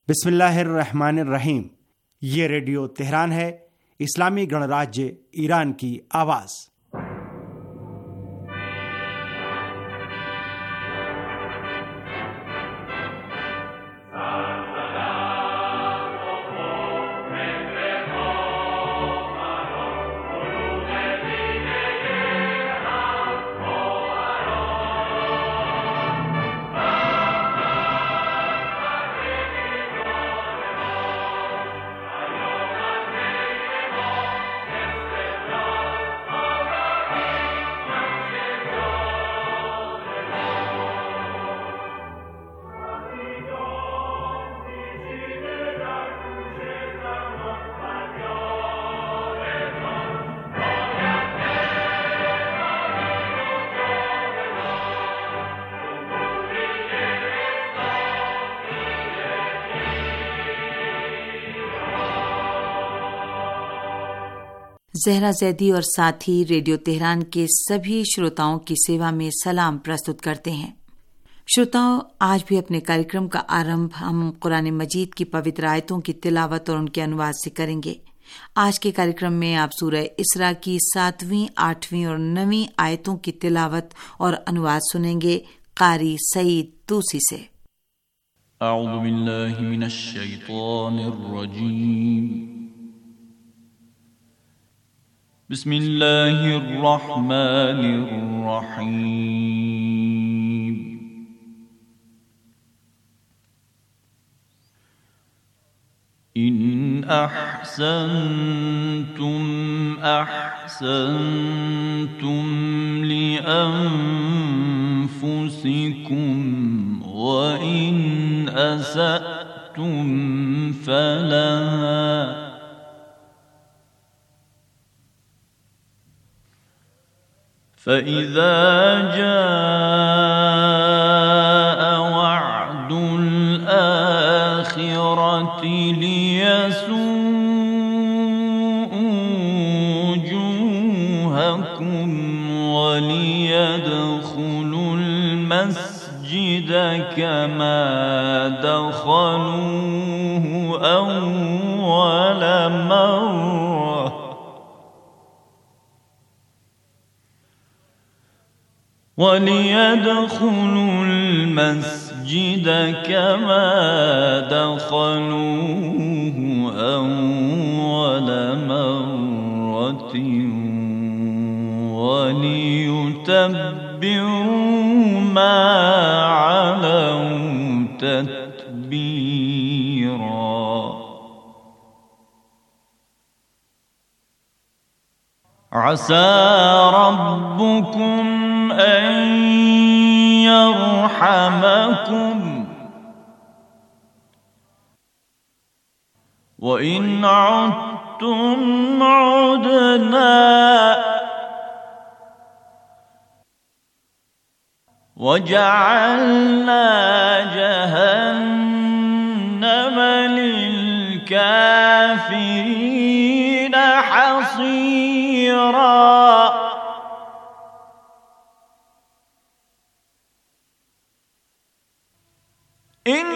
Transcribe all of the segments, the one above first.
बिस्मिल्लाहिर्रहमानिर्रहीम। ये radio Tehran है, इस्लामी गणराज्य ईरान की आवाज़। जहरा जैदी और साथी रेडियो तेहरान के सभी श्रोताओं की सेवा में सलाम प्रस्तुत करते हैं। श्रोताओं, आज भी अपने कार्यक्रम का आरंभ हम कुरान मजीद की पवित्र आयतों की तिलावत और उनके अनुवाद से करेंगे। आज के कार्यक्रम में आप सूरह इसरा की 7वीं, 8वीं और 9वीं आयतों की तिलावत और अनुवाद सुनेंगे कारी सईद तूसी से। अऊज़ु बिल्लाहि मिनश शैतानिर रजीम। बिस्मिल्लाहिर रहमानिर रहीम। इन अहसनतुम अहसनतुम लिअन्फुसिकुम व इन असअतुम फलहा فإذا جاء وعد الآخرة ليسوءوا وجوهكم وليدخلوا المسجد كما دخلوه أول مرة وليدخلوا المسجد كما دخلوه أول مرة وليتبروا ما علوا تتبيرا عسى ربكم أن يرحمكم وإن عدتم عدنا وجعلنا جهنم للكافرين حصيرا إن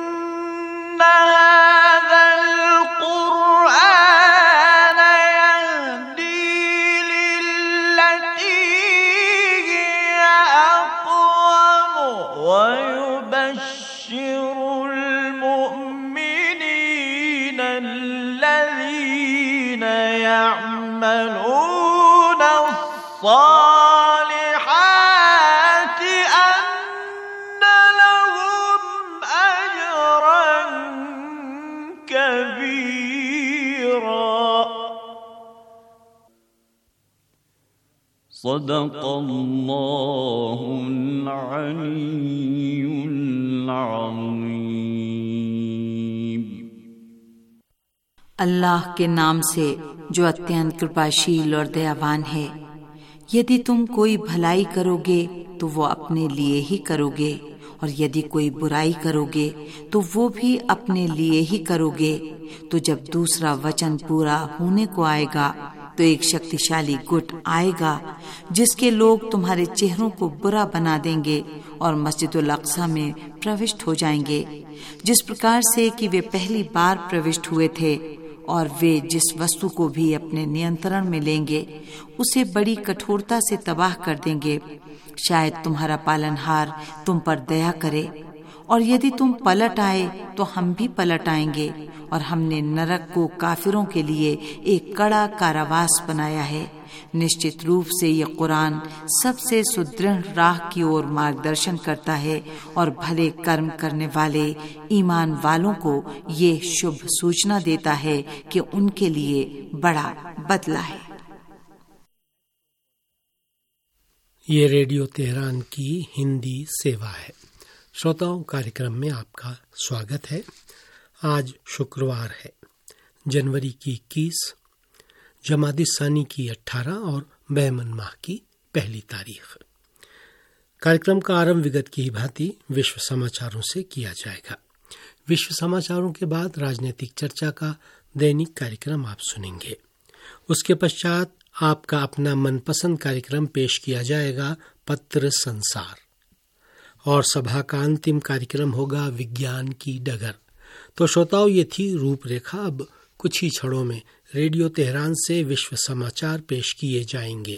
هذا القرآن يهدي للتي هي أقوم ويبشر المؤمنين الذين يعملون الصالحات أن لهم أجرا كبيرا صدق الله العلي العظيم। अल्लाह के नाम से जो अत्यंत कृपाशील और दयावान है। यदि तुम कोई भलाई करोगे तो वो अपने लिए ही करोगे, और यदि कोई बुराई करोगे तो वो भी अपने लिए ही करोगे। तो जब दूसरा वचन पूरा होने को आएगा तो एक शक्तिशाली गुट आएगा जिसके लोग तुम्हारे चेहरों को बुरा बना देंगे और मस्जिदुल अक्सा में प्रविष्ट हो जाएंगे, जिस प्रकार से कि वे पहली बार प्रविष्ट हुए थे, और वे जिस वस्तु को भी अपने नियंत्रण में लेंगे उसे बड़ी कठोरता से तबाह कर देंगे। शायद तुम्हारा पालनहार तुम पर दया करे, और यदि तुम पलट आए तो हम भी पलट आएंगे, और हमने नरक को काफिरों के लिए एक कड़ा कारावास बनाया है। निश्चित रूप से ये कुरान सबसे सुदृढ़ राह की ओर मार्गदर्शन करता है और भले कर्म करने वाले ईमान वालों को ये शुभ सूचना देता है कि उनके लिए बड़ा बदला है। ये रेडियो तेहरान की हिंदी सेवा है। श्रोताओं, कार्यक्रम में आपका स्वागत है। आज शुक्रवार है, जनवरी की 21, जमादी सानी की 18 और बहमन माह की पहली तारीख। कार्यक्रम का आरंभ विगत की भांति विश्व समाचारों से किया जाएगा। विश्व समाचारों के बाद राजनीतिक चर्चा का दैनिक कार्यक्रम आप सुनेंगे। उसके पश्चात आपका अपना मनपसंद कार्यक्रम पेश किया जाएगा, पत्र संसार, और सभा का अंतिम कार्यक्रम होगा विज्ञान की डगर। तो श्रोताओं, ये थी रूपरेखा। अब कुछ ही क्षणों में रेडियो तेहरान से विश्व समाचार पेश किए जाएंगे।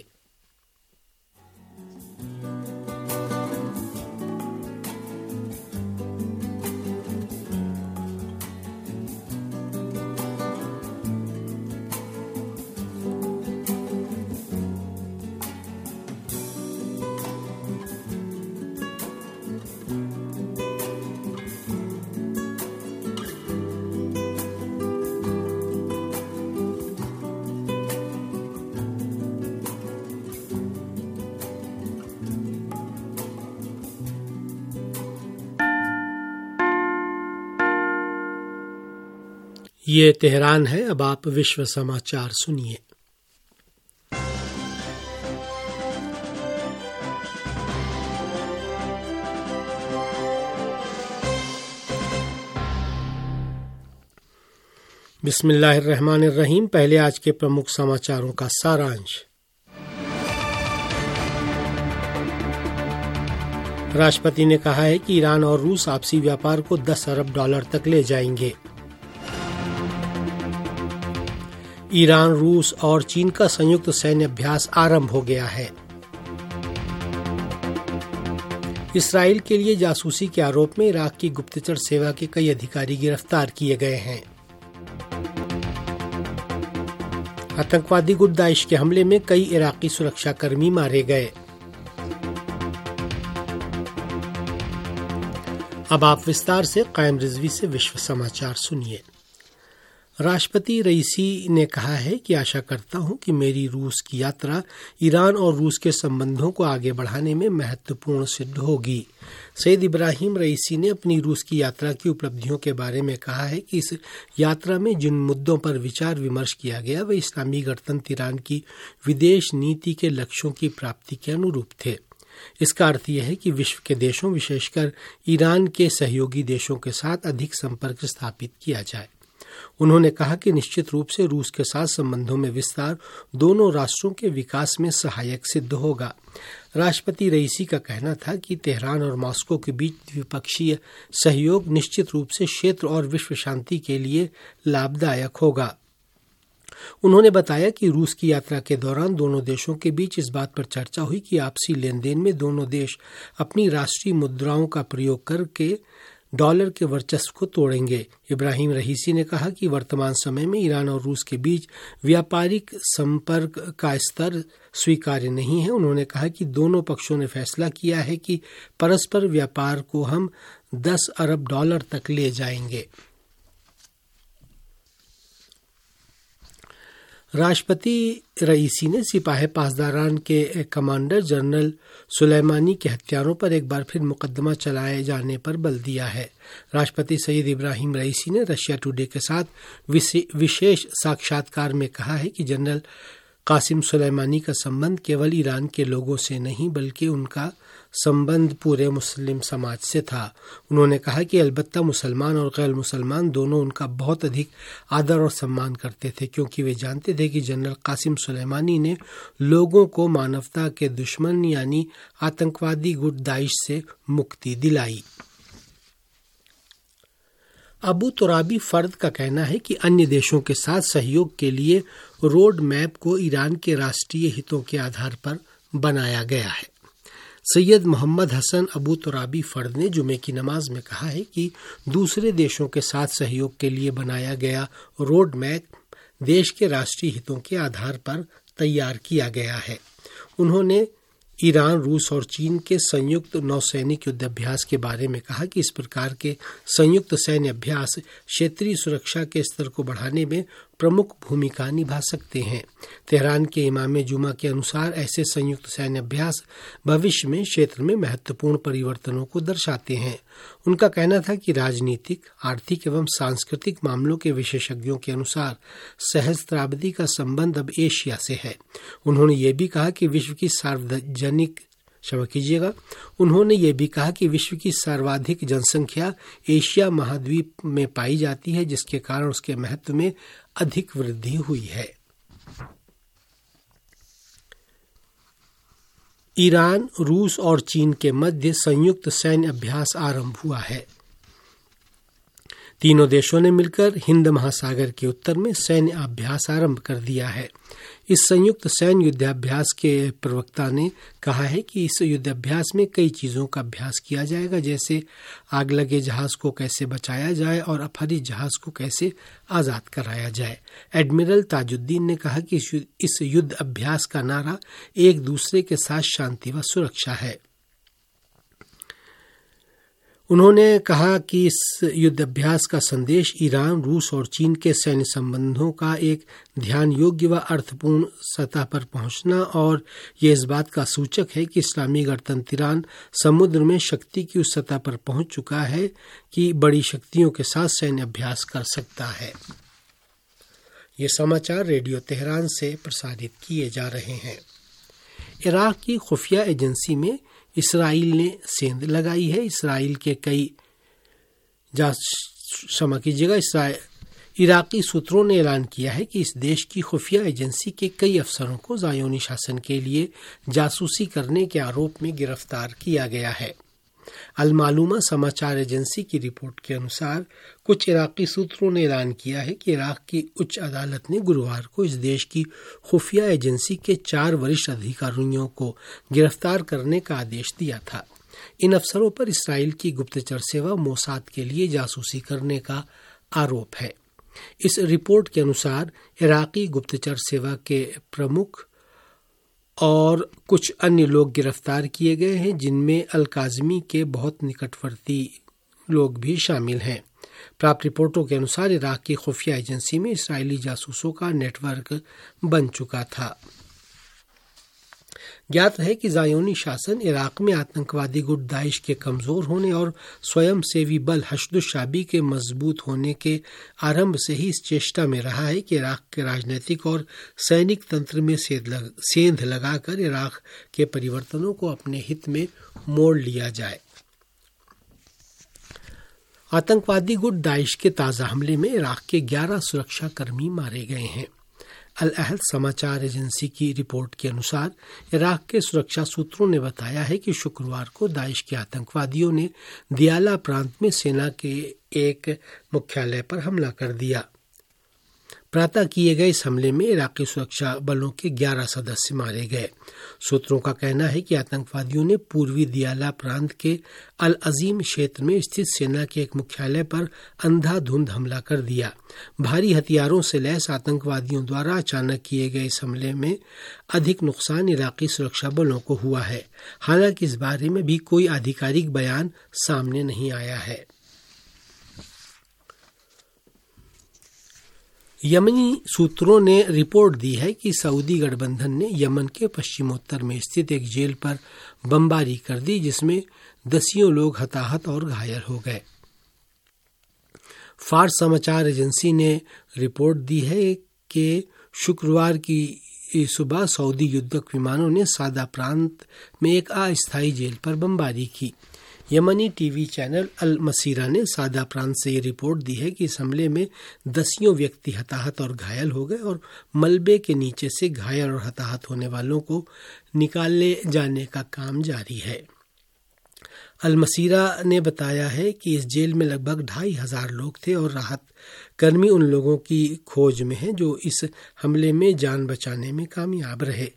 ये तेहरान है। अब आप विश्व समाचार सुनिए। बिस्मिल्लाहिर्रहमानिर्रहीम। पहले आज के प्रमुख समाचारों का सारांश। राष्ट्रपति ने कहा है कि ईरान और रूस आपसी व्यापार को 10 अरब डॉलर तक ले जाएंगे। ईरान, रूस और चीन का संयुक्त सैन्य अभ्यास आरंभ हो गया है। इसराइल के लिए जासूसी के आरोप में इराक की गुप्तचर सेवा के कई अधिकारी गिरफ्तार किए गए हैं। आतंकवादी गुट दाइश के हमले में कई इराकी सुरक्षाकर्मी मारे गए। अब आप विस्तार से कायम रिजवी से विश्व समाचार सुनिए। राष्ट्रपति रईसी ने कहा है कि आशा करता हूं कि मेरी रूस की यात्रा ईरान और रूस के संबंधों को आगे बढ़ाने में महत्वपूर्ण सिद्ध होगी। सैयद इब्राहिम रईसी ने अपनी रूस की यात्रा की उपलब्धियों के बारे में कहा है कि इस यात्रा में जिन मुद्दों पर विचार विमर्श किया गया वे इस्लामी गणतंत्र ईरान की विदेश नीति के लक्ष्यों की प्राप्ति के अनुरूप थे। इसका अर्थ यह है कि विश्व के देशों, विशेषकर ईरान के सहयोगी देशों के साथ अधिक संपर्क स्थापित किया जाए। उन्होंने कहा कि निश्चित रूप से रूस के साथ संबंधों में विस्तार दोनों राष्ट्रों के विकास में सहायक सिद्ध होगा। राष्ट्रपति रईसी का कहना था कि तेहरान और मॉस्को के बीच द्विपक्षीय सहयोग निश्चित रूप से क्षेत्र और विश्व शांति के लिए लाभदायक होगा। उन्होंने बताया कि रूस की यात्रा के दौरान दोनों देशों के बीच इस बात पर चर्चा हुई कि आपसी लेन देन में दोनों देश अपनी राष्ट्रीय मुद्राओं का प्रयोग करके डॉलर के वर्चस्व को तोड़ेंगे। इब्राहिम रईसी ने कहा कि वर्तमान समय में ईरान और रूस के बीच व्यापारिक संपर्क का स्तर स्वीकार्य नहीं है। उन्होंने कहा कि दोनों पक्षों ने फैसला किया है कि परस्पर व्यापार को हम 10 अरब डॉलर तक ले जाएंगे। राष्ट्रपति रईसी ने सिपाही पासदारान के कमांडर जनरल सुलेमानी के हत्यारों पर एक बार फिर मुकदमा चलाए जाने पर बल दिया है। राष्ट्रपति सैयद इब्राहिम रईसी ने रशिया टुडे के साथ विशेष साक्षात्कार में कहा है कि जनरल कासिम सुलेमानी का संबंध केवल ईरान के लोगों से नहीं बल्कि उनका संबंध पूरे मुस्लिम समाज से था। उन्होंने कहा कि अलबत्ता मुसलमान और गैर मुसलमान दोनों उनका बहुत अधिक आदर और सम्मान करते थे, क्योंकि वे जानते थे कि जनरल कासिम सुलेमानी ने लोगों को मानवता के दुश्मन यानी आतंकवादी गुट दाइश से मुक्ति दिलाई। अबू तुराबी फर्द का कहना है कि अन्य देशों के साथ सहयोग के लिए रोड मैप को ईरान के राष्ट्रीय हितों के आधार पर बनाया गया है। सैयद मोहम्मद हसन अबू तुराबी फर्द ने जुमे की नमाज में कहा है कि दूसरे देशों के साथ सहयोग के लिए बनाया गया रोड मैप देश के राष्ट्रीय हितों के आधार पर तैयार किया गया है। उन्होंने ईरान, रूस और चीन के संयुक्त नौसैनिक युद्ध अभ्यास के बारे में कहा कि इस प्रकार के संयुक्त सैन्य अभ्यास क्षेत्रीय सुरक्षा के स्तर को बढ़ाने में प्रमुख भूमिका निभा सकते हैं। तेहरान के इमाम जुमा के अनुसार ऐसे संयुक्त सैन्य अभ्यास भविष्य में क्षेत्र में महत्वपूर्ण परिवर्तनों को दर्शाते हैं। उनका कहना था कि राजनीतिक, आर्थिक एवं सांस्कृतिक मामलों के विशेषज्ञों के अनुसार सहस्त्राब्दी का संबंध अब एशिया से है। उन्होंने ये भी कहा कि विश्व की सर्वाधिक जनसंख्या एशिया महाद्वीप में पाई जाती है, जिसके कारण उसके महत्व में अधिक वृद्धि हुई है। ईरान, रूस और चीन के मध्य संयुक्त सैन्य अभ्यास आरंभ हुआ है। तीनों देशों ने मिलकर हिंद महासागर के उत्तर में सैन्य अभ्यास आरंभ कर दिया है। इस संयुक्त सैन्य युद्धाभ्यास के प्रवक्ता ने कहा है कि इस युद्धाभ्यास में कई चीजों का अभ्यास किया जाएगा, जैसे आग लगे जहाज को कैसे बचाया जाए और अपहरित जहाज को कैसे आजाद कराया जाए। एडमिरल ताजुद्दीन ने कहा कि इस युद्ध अभ्यास का नारा एक दूसरे के साथ शांति व सुरक्षा है। उन्होंने कहा कि इस युद्ध अभ्यास का संदेश ईरान, रूस और चीन के सैन्य संबंधों का एक ध्यान योग्य व अर्थपूर्ण सतह पर पहुंचना और ये इस बात का सूचक है कि इस्लामी गणतंत्र ईरान समुद्र में शक्ति की उस सतह पर पहुंच चुका है कि बड़ी शक्तियों के साथ सैन्य अभ्यास कर सकता है। ये समाचार रेडियो तेहरान से प्रसारित किए जा रहे हैं। इराक की खुफिया एजेंसी में इसराइल ने सेंध लगाई है। इसराइल के कई इराकी सूत्रों ने ऐलान किया है कि इस देश की खुफिया एजेंसी के कई अफसरों को ज़ायोनी शासन के लिए जासूसी करने के आरोप में गिरफ्तार किया गया है। अल-मालूमा समाचार एजेंसी की रिपोर्ट के अनुसार कुछ इराकी सूत्रों ने ऐलान किया है कि इराक की उच्च अदालत ने गुरुवार को इस देश की खुफिया एजेंसी के 4 वरिष्ठ अधिकारियों को गिरफ्तार करने का आदेश दिया था। इन अफसरों पर इसराइल की गुप्तचर सेवा मोसाद के लिए जासूसी करने का आरोप है। इस रिपोर्ट के अनुसार इराकी गुप्तचर सेवा के प्रमुख और कुछ अन्य लोग गिरफ्तार किए गए हैं, जिनमें अल-काज़मी के बहुत निकटवर्ती लोग भी शामिल हैं। प्राप्त रिपोर्टों के अनुसार इराक की खुफिया एजेंसी में इस्राएली जासूसों का नेटवर्क बन चुका था। ज्ञात है कि ज़ायोनी शासन इराक में आतंकवादी गुट दाइश के कमज़ोर होने और स्वयंसेवी बल हशदुशाबी के मजबूत होने के आरंभ से ही इस चेष्टा में रहा है कि इराक के राजनीतिक और सैनिक तंत्र में सेंध लगाकर इराक के परिवर्तनों को अपने हित में मोड़ लिया जाए। आतंकवादी गुट दाइश के ताज़ा हमले में इराक के 11 सुरक्षाकर्मी मारे गए हैं। अल-अहद समाचार एजेंसी की रिपोर्ट के अनुसार इराक के सुरक्षा सूत्रों ने बताया है कि शुक्रवार को दाइश के आतंकवादियों ने दियाला प्रांत में सेना के एक मुख्यालय पर हमला कर दिया। प्रातः किए गए इस हमले में इराकी सुरक्षा बलों के 11 सदस्य मारे गए। सूत्रों का कहना है कि आतंकवादियों ने पूर्वी दियाला प्रांत के अल अजीम क्षेत्र में स्थित सेना के एक मुख्यालय पर अंधाधुंध हमला कर दिया। भारी हथियारों से लैस आतंकवादियों द्वारा अचानक किए गए इस हमले में अधिक नुकसान इराकी सुरक्षा बलों को हुआ है। हालांकि इस बारे में भी कोई आधिकारिक बयान सामने नहीं आया है। यमनी सूत्रों ने रिपोर्ट दी है कि सऊदी गठबंधन ने यमन के पश्चिमोत्तर में स्थित एक जेल पर बमबारी कर दी, जिसमें दसियों लोग हताहत और घायल हो गए। फार्स समाचार एजेंसी ने रिपोर्ट दी है कि शुक्रवार की सुबह सऊदी युद्धक विमानों ने सादा प्रांत में एक अस्थायी जेल पर बमबारी की। यमनी टीवी चैनल अल मसीरा ने सादा प्रांत से ये रिपोर्ट दी है कि इस हमले में दसियों व्यक्ति हताहत और घायल हो गए और मलबे के नीचे से घायल और हताहत होने वालों को निकाले जाने का काम जारी है। अल मसीरा ने बताया है कि इस जेल में लगभग 2500 लोग थे और राहत कर्मी उन लोगों की खोज में हैं जो इस हमले में जान बचाने में कामयाब रहे।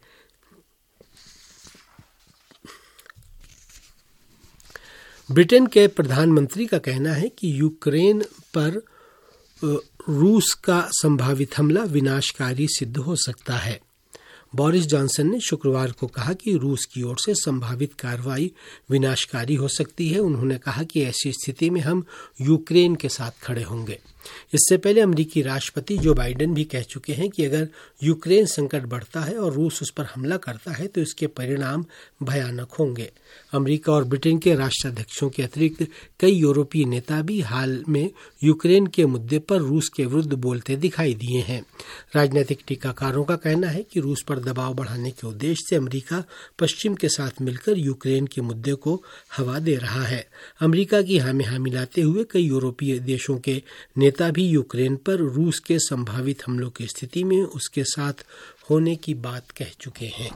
ब्रिटेन के प्रधानमंत्री का कहना है कि यूक्रेन पर रूस का संभावित हमला विनाशकारी सिद्ध हो सकता है। बोरिस जॉनसन ने शुक्रवार को कहा कि रूस की ओर से संभावित कार्रवाई विनाशकारी हो सकती है। उन्होंने कहा कि ऐसी स्थिति में हम यूक्रेन के साथ खड़े होंगे। इससे पहले अमेरिकी राष्ट्रपति जो बाइडेन भी कह चुके हैं कि अगर यूक्रेन संकट बढ़ता है और रूस उस पर हमला करता है तो इसके परिणाम भयानक होंगे। अमेरिका और ब्रिटेन के राष्ट्राध्यक्षों के अतिरिक्त कई यूरोपीय नेता भी हाल में यूक्रेन के मुद्दे पर रूस के विरुद्ध बोलते दिखाई दिए हैं। राजनीतिक टीकाकारों का कहना है कि रूस पर दबाव बढ़ाने के उद्देश्य से अमेरिका पश्चिम के साथ मिलकर यूक्रेन के मुद्दे को हवा दे रहा है। अमेरिका की हामी मिलाते हुए कई यूरोपीय देशों के नेता भी यूक्रेन पर रूस के संभावित हमलों की स्थिति में उसके साथ होने की बात कह चुके हैं।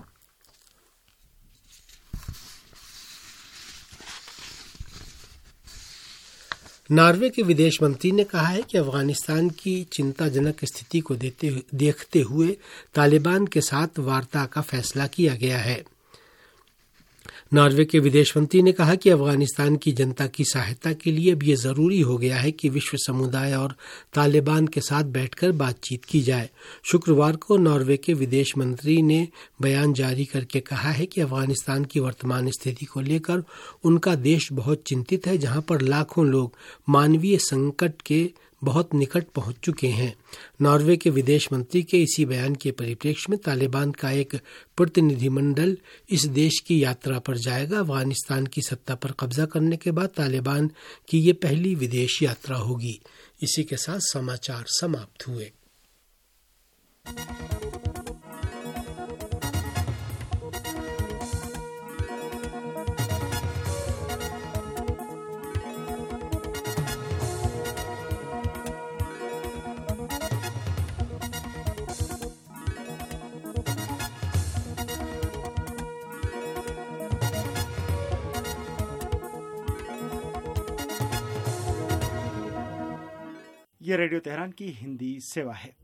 नॉर्वे के विदेश मंत्री ने कहा है कि अफगानिस्तान की चिंताजनक स्थिति को देखते हुए तालिबान के साथ वार्ता का फैसला किया गया है। नॉर्वे के विदेश मंत्री ने कहा कि अफगानिस्तान की जनता की सहायता के लिए अब ये जरूरी हो गया है कि विश्व समुदाय और तालिबान के साथ बैठकर बातचीत की जाए। शुक्रवार को नॉर्वे के विदेश मंत्री ने बयान जारी करके कहा है कि अफगानिस्तान की वर्तमान स्थिति को लेकर उनका देश बहुत चिंतित है, जहां पर लाखों लोग मानवीय संकट के बहुत निकट पहुंच चुके हैं। नॉर्वे के विदेश मंत्री के इसी बयान के परिप्रेक्ष्य में तालिबान का एक प्रतिनिधिमंडल इस देश की यात्रा पर जाएगा। अफगानिस्तान की सत्ता पर कब्जा करने के बाद तालिबान की ये पहली विदेश यात्रा होगी। इसी के साथ समाचार समाप्त हुए। ये रेडियो तेहरान की हिंदी सेवा है।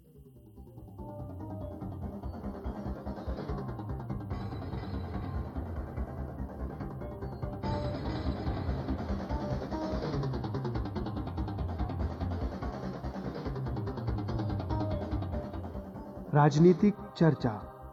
राजनीतिक चर्चा।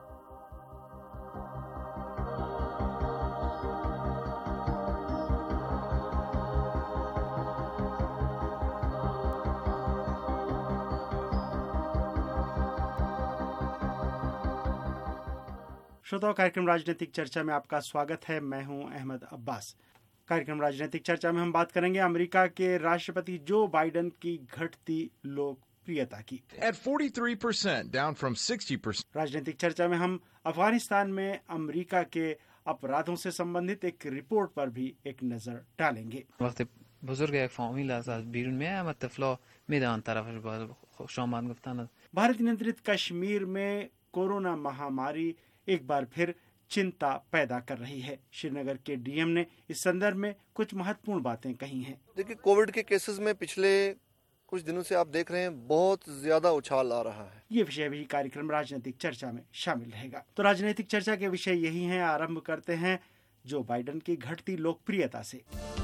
श्रोताओं, कार्यक्रम राजनीतिक चर्चा में आपका स्वागत है। मैं हूं अहमद अब्बास। कार्यक्रम राजनीतिक चर्चा में हम बात करेंगे अमेरिका के राष्ट्रपति जो बाइडेन की घटती लोकप्रियता की। At 43%, down from 60%. राजनीतिक चर्चा में हम अफगानिस्तान में अमेरिका के अपराधों से संबंधित एक रिपोर्ट पर भी एक नजर डालेंगे। وقتی بزرگ یک فامیل از بیرون میایم طفلا میدونن طرفش خوش آمد گفتن. भारत नियंत्रित कश्मीर में कोरोना महामारी एक बार फिर चिंता पैदा कर रही है। श्रीनगर के डीएम ने इस संदर्भ में कुछ महत्वपूर्ण बातें कही हैं। देखिए, कोविड के केसेस में पिछले कुछ दिनों से आप देख रहे हैं बहुत ज्यादा उछाल आ रहा है। ये विषय भी कार्यक्रम राजनीतिक चर्चा में शामिल रहेगा। तो राजनीतिक चर्चा के विषय यही हैं। आरंभ करते हैं जो बाइडेन की घटती लोकप्रियता से।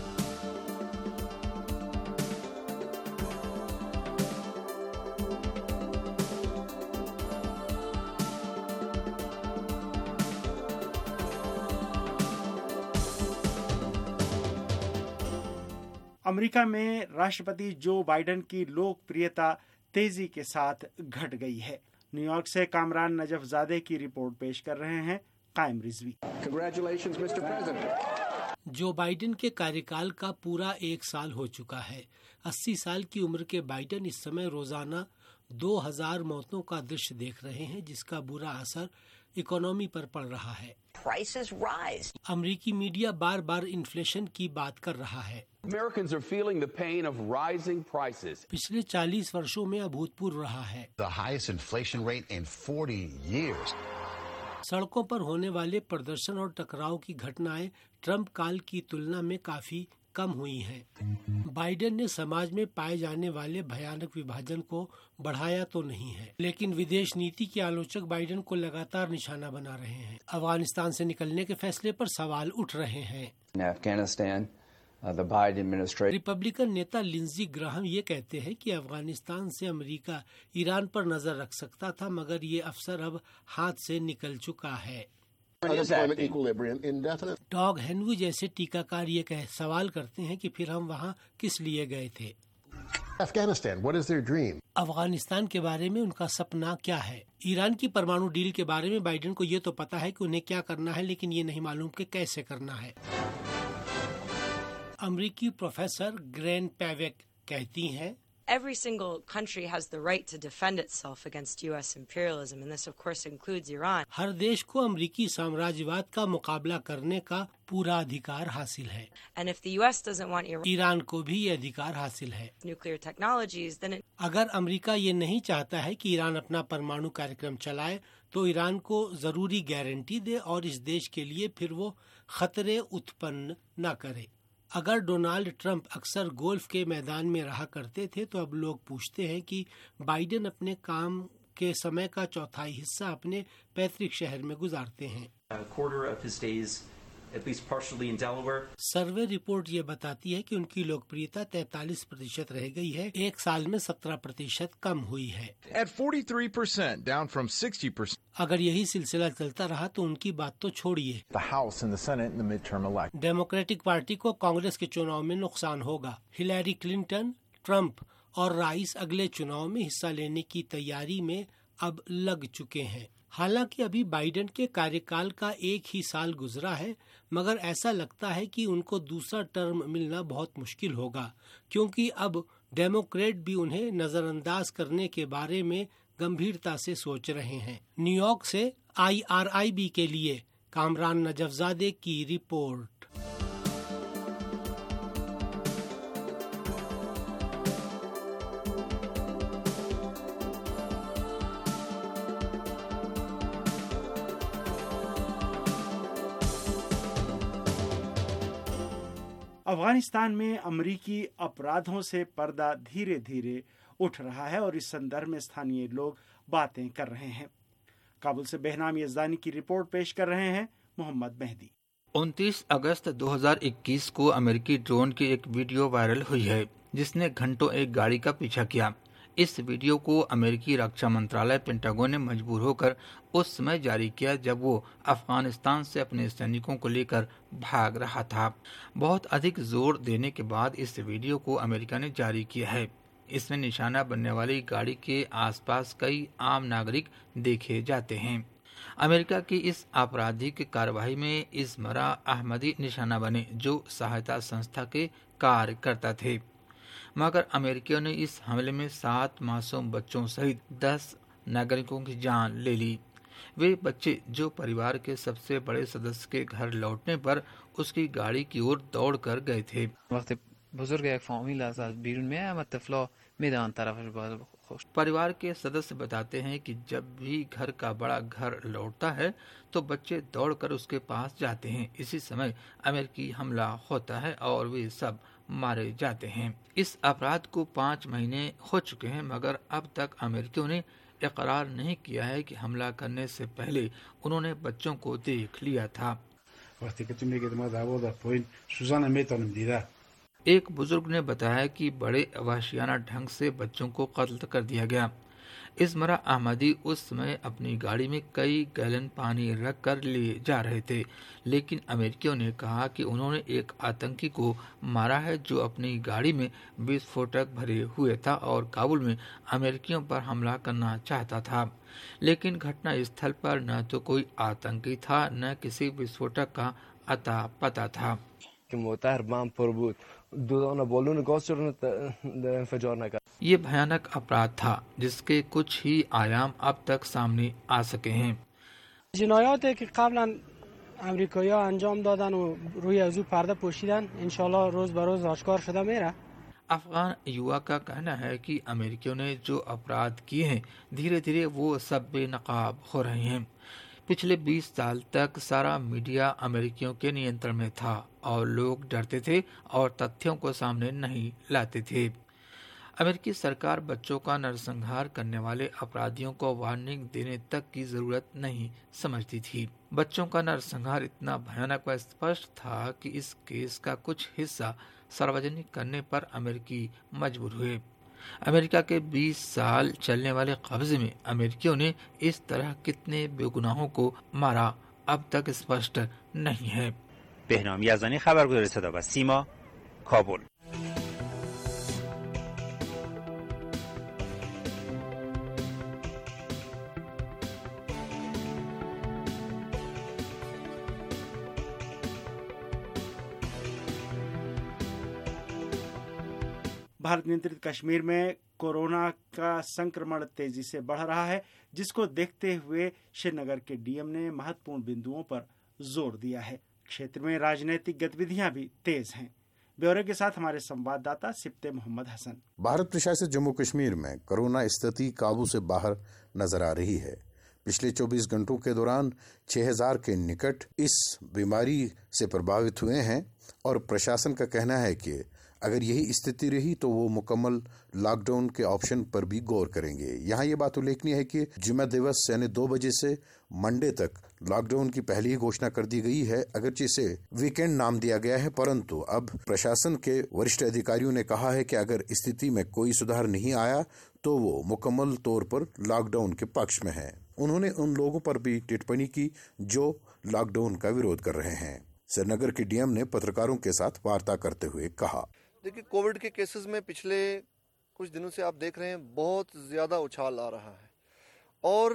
अमेरिका में राष्ट्रपति जो बाइडेन की लोकप्रियता तेजी के साथ घट गई है। न्यूयॉर्क से कामरान नजफजादे की रिपोर्ट पेश कर रहे हैं Qayam Rizvi. Congratulations, Mr. President. Joe Biden के कार्यकाल का पूरा 1 साल हो चुका है। 80 साल की उम्र के बाइडेन इस समय रोजाना 2000 मौतों का दृश्य देख रहे हैं, जिसका बुरा असर इकोनॉमी पर पड़ रहा है। Prices rise. अमेरिकी मीडिया बार बार इन्फ्लेशन की बात कर रहा है। Americans are feeling the pain of rising prices. पिछले 40 वर्षों में अभूतपूर्व रहा है। The highest inflation rate in 40 years. सड़कों पर होने वाले प्रदर्शन और टकराव की घटनाएं ट्रंप काल की तुलना में काफी कम हुई हैं। बाइडेन ने समाज में पाए जाने वाले भयानक विभाजन को बढ़ाया तो नहीं है, लेकिन विदेश नीति के आलोचक बाइडेन को लगातार निशाना बना रहे हैं। अफगानिस्तान से निकलने के फैसले पर सवाल उठ रहे हैं। Afghanistan, the Biden administration. Republican नेता लिंजी ग्राहम ये कहते हैं कि अफगानिस्तान से अमेरिका ईरान पर नजर रख सकता था, मगर ये अवसर अब हाथ से निकल चुका है। डॉग हेनवी जैसे टीकाकार ये सवाल करते हैं कि फिर हम वहाँ किस लिए गए थे। अफगानिस्तान के बारे में उनका सपना क्या है। ईरान की परमाणु डील के बारे में बाइडेन को ये तो पता है कि उन्हें क्या करना है, लेकिन ये नहीं मालूम कि कैसे करना है। अमेरिकी प्रोफेसर ग्रेन पैवेक कहती हैं, Every single country has the right to defend itself against U.S. imperialism, and this, of course, includes Iran. हर देश को अमेरिकी साम्राज्यवाद का मुकाबला करने का पूरा अधिकार हासिल है। And if the U.S. doesn't want Iran को भी ये अधिकार हासिल है। nuclear technologies, then अगर अमेरिका ये नहीं चाहता है कि ईरान अपना परमाणु कार्यक्रम चलाए, तो ईरान को जरूरी गारंटी दे और इस देश के लिए फिर वो खतरे उत्पन्न न करे। अगर डोनाल्ड ट्रंप अक्सर गोल्फ के मैदान में रहा करते थे, तो अब लोग पूछते हैं कि बाइडेन अपने काम के समय का चौथाई हिस्सा अपने पैतृक शहर में गुजारते हैं। सर्वे रिपोर्ट ये बताती है कि उनकी लोकप्रियता 43% रह गई है, एक साल में 17% कम हुई है। At 43%, down from 60%. अगर यही सिलसिला चलता रहा तो उनकी बात तो छोड़िए, The House and the Senate in the midterm election. Democratic party को कांग्रेस के चुनाव में नुकसान होगा। हिलैरी क्लिंटन, ट्रंप और राइस अगले चुनाव में हिस्सा लेने की तैयारी में अब लग चुके हैं। हालांकि अभी बाइडेन के कार्यकाल का एक ही साल गुजरा है, मगर ऐसा लगता है कि उनको दूसरा टर्म मिलना बहुत मुश्किल होगा, क्योंकि अब डेमोक्रेट भी उन्हें नजरअंदाज करने के बारे में गंभीरता से सोच रहे हैं। न्यूयॉर्क से IRIB के लिए कामरान नजफजादे की रिपोर्ट। अफगानिस्तान में अमरीकी अपराधों से पर्दा धीरे धीरे उठ रहा है और इस संदर्भ में स्थानीय लोग बातें कर रहे हैं। काबुल से बेहनाम यज़दानी की रिपोर्ट पेश कर रहे हैं मोहम्मद मेहदी। 29 अगस्त 2021 को अमेरिकी ड्रोन की एक वीडियो वायरल हुई है, जिसने घंटों एक गाड़ी का पीछा किया। इस वीडियो को अमेरिकी रक्षा मंत्रालय पेंटागन ने मजबूर होकर उस समय जारी किया जब वो अफगानिस्तान से अपने सैनिकों को लेकर भाग रहा था। बहुत अधिक जोर देने के बाद इस वीडियो को अमेरिका ने जारी किया है। इसमें निशाना बनने वाली गाड़ी के आसपास कई आम नागरिक देखे जाते हैं। अमेरिका की इस आपराधिक कार्रवाई में इस्मरा अहमदी निशाना बने, जो सहायता संस्था के कार्यकर्ता थे, मगर अमेरिकियों ने इस हमले में 7 मासूम बच्चों सहित 10 नागरिकों की जान ले ली। वे बच्चे जो परिवार के सबसे बड़े सदस्य के घर लौटने पर उसकी गाड़ी की ओर दौड़ कर गए थे। परिवार के सदस्य बताते हैं कि जब भी घर का बड़ा घर लौटता है तो बच्चे दौड़कर उसके पास जाते हैं। इसी समय अमेरिकी हमला होता है और वे सब मारे जाते हैं। इस अपराध को 5 महीने हो चुके हैं, मगर अब तक अमेरिकियों ने इकरार नहीं किया है कि हमला करने से पहले उन्होंने बच्चों को देख लिया था। एक बुजुर्ग ने बताया कि बड़े वहशियाना ढंग से बच्चों को कत्ल कर दिया गया। इस्मरा अहमदी उस समय अपनी गाड़ी में कई गैलन पानी रख कर ले जा रहे थे, लेकिन अमेरिकियों ने कहा कि उन्होंने एक आतंकी को मारा है जो अपनी गाड़ी में विस्फोटक भरे हुए था और काबुल में अमेरिकियों पर हमला करना चाहता था। लेकिन घटना स्थल पर न तो कोई आतंकी था, न किसी विस्फोटक का अता पता था। ये भयानक अपराध था जिसके कुछ ही आयाम अब तक सामने आ सके हैं। जिनायात कि قبلا امریکایی‌ها انجام دادن و روی از او پرده پوشیدن انشالله روز به روز آشکار شده میره। अफगान युवा का कहना है कि अमेरिकियों ने जो अपराध किए हैं धीरे धीरे वो सब बेनकाब हो रहे हैं। पिछले 20 साल तक सारा मीडिया अमेरिकियों के नियंत्रण में था और लोग डरते थे और तथ्यों को सामने नहीं लाते थे। अमेरिकी सरकार बच्चों का नरसंहार करने वाले अपराधियों को वार्निंग देने तक की जरूरत नहीं समझती थी। बच्चों का नरसंहार इतना भयानक व स्पष्ट था कि इस केस का कुछ हिस्सा सार्वजनिक करने पर अमेरिकी मजबूर हुए। अमेरिका के 20 साल चलने वाले कब्जे में अमेरिकियों ने इस तरह कितने बेगुनाहों को मारा अब तक स्पष्ट नहीं है। بهنام یزدانی خبرگزار صدا و سیما، کابل। भारत नियंत्रित कश्मीर में कोरोना का संक्रमण तेजी से बढ़ रहा है, जिसको देखते हुए श्रीनगर के डीएम ने महत्वपूर्ण बिंदुओं पर जोर दिया है। क्षेत्र में राजनीतिक गतिविधियां भी तेज हैं। ब्यौरे के साथ हमारे संवाददाता सिप्ते मोहम्मद हसन। भारत प्रशासित जम्मू कश्मीर में कोरोना स्थिति काबू से बाहर नजर आ रही है। पिछले 24 घंटों के दौरान 6000 के निकट इस बीमारी से प्रभावित हुए हैं और प्रशासन का कहना है कि अगर यही स्थिति रही तो वो मुकम्मल लॉकडाउन के ऑप्शन पर भी गौर करेंगे। यहाँ ये बात उल्लेखनीय है कि जुम्मे दिवस यानी 2 बजे से मंडे तक लॉकडाउन की पहली ही घोषणा कर दी गई है। अगरचे इसे वीकेंड नाम दिया गया है, परंतु अब प्रशासन के वरिष्ठ अधिकारियों ने कहा है कि अगर स्थिति में कोई सुधार नहीं आया तो वो मुकम्मल तौर पर लॉकडाउन के पक्ष में है। उन्होंने उन लोगों पर भी टिप्पणी की जो लॉकडाउन का विरोध कर रहे हैं। श्रीनगर के डीएम ने पत्रकारों के साथ वार्ता करते हुए कहा, देखिए, कोविड के केसेस में पिछले कुछ दिनों से आप देख रहे हैं बहुत ज़्यादा उछाल आ रहा है और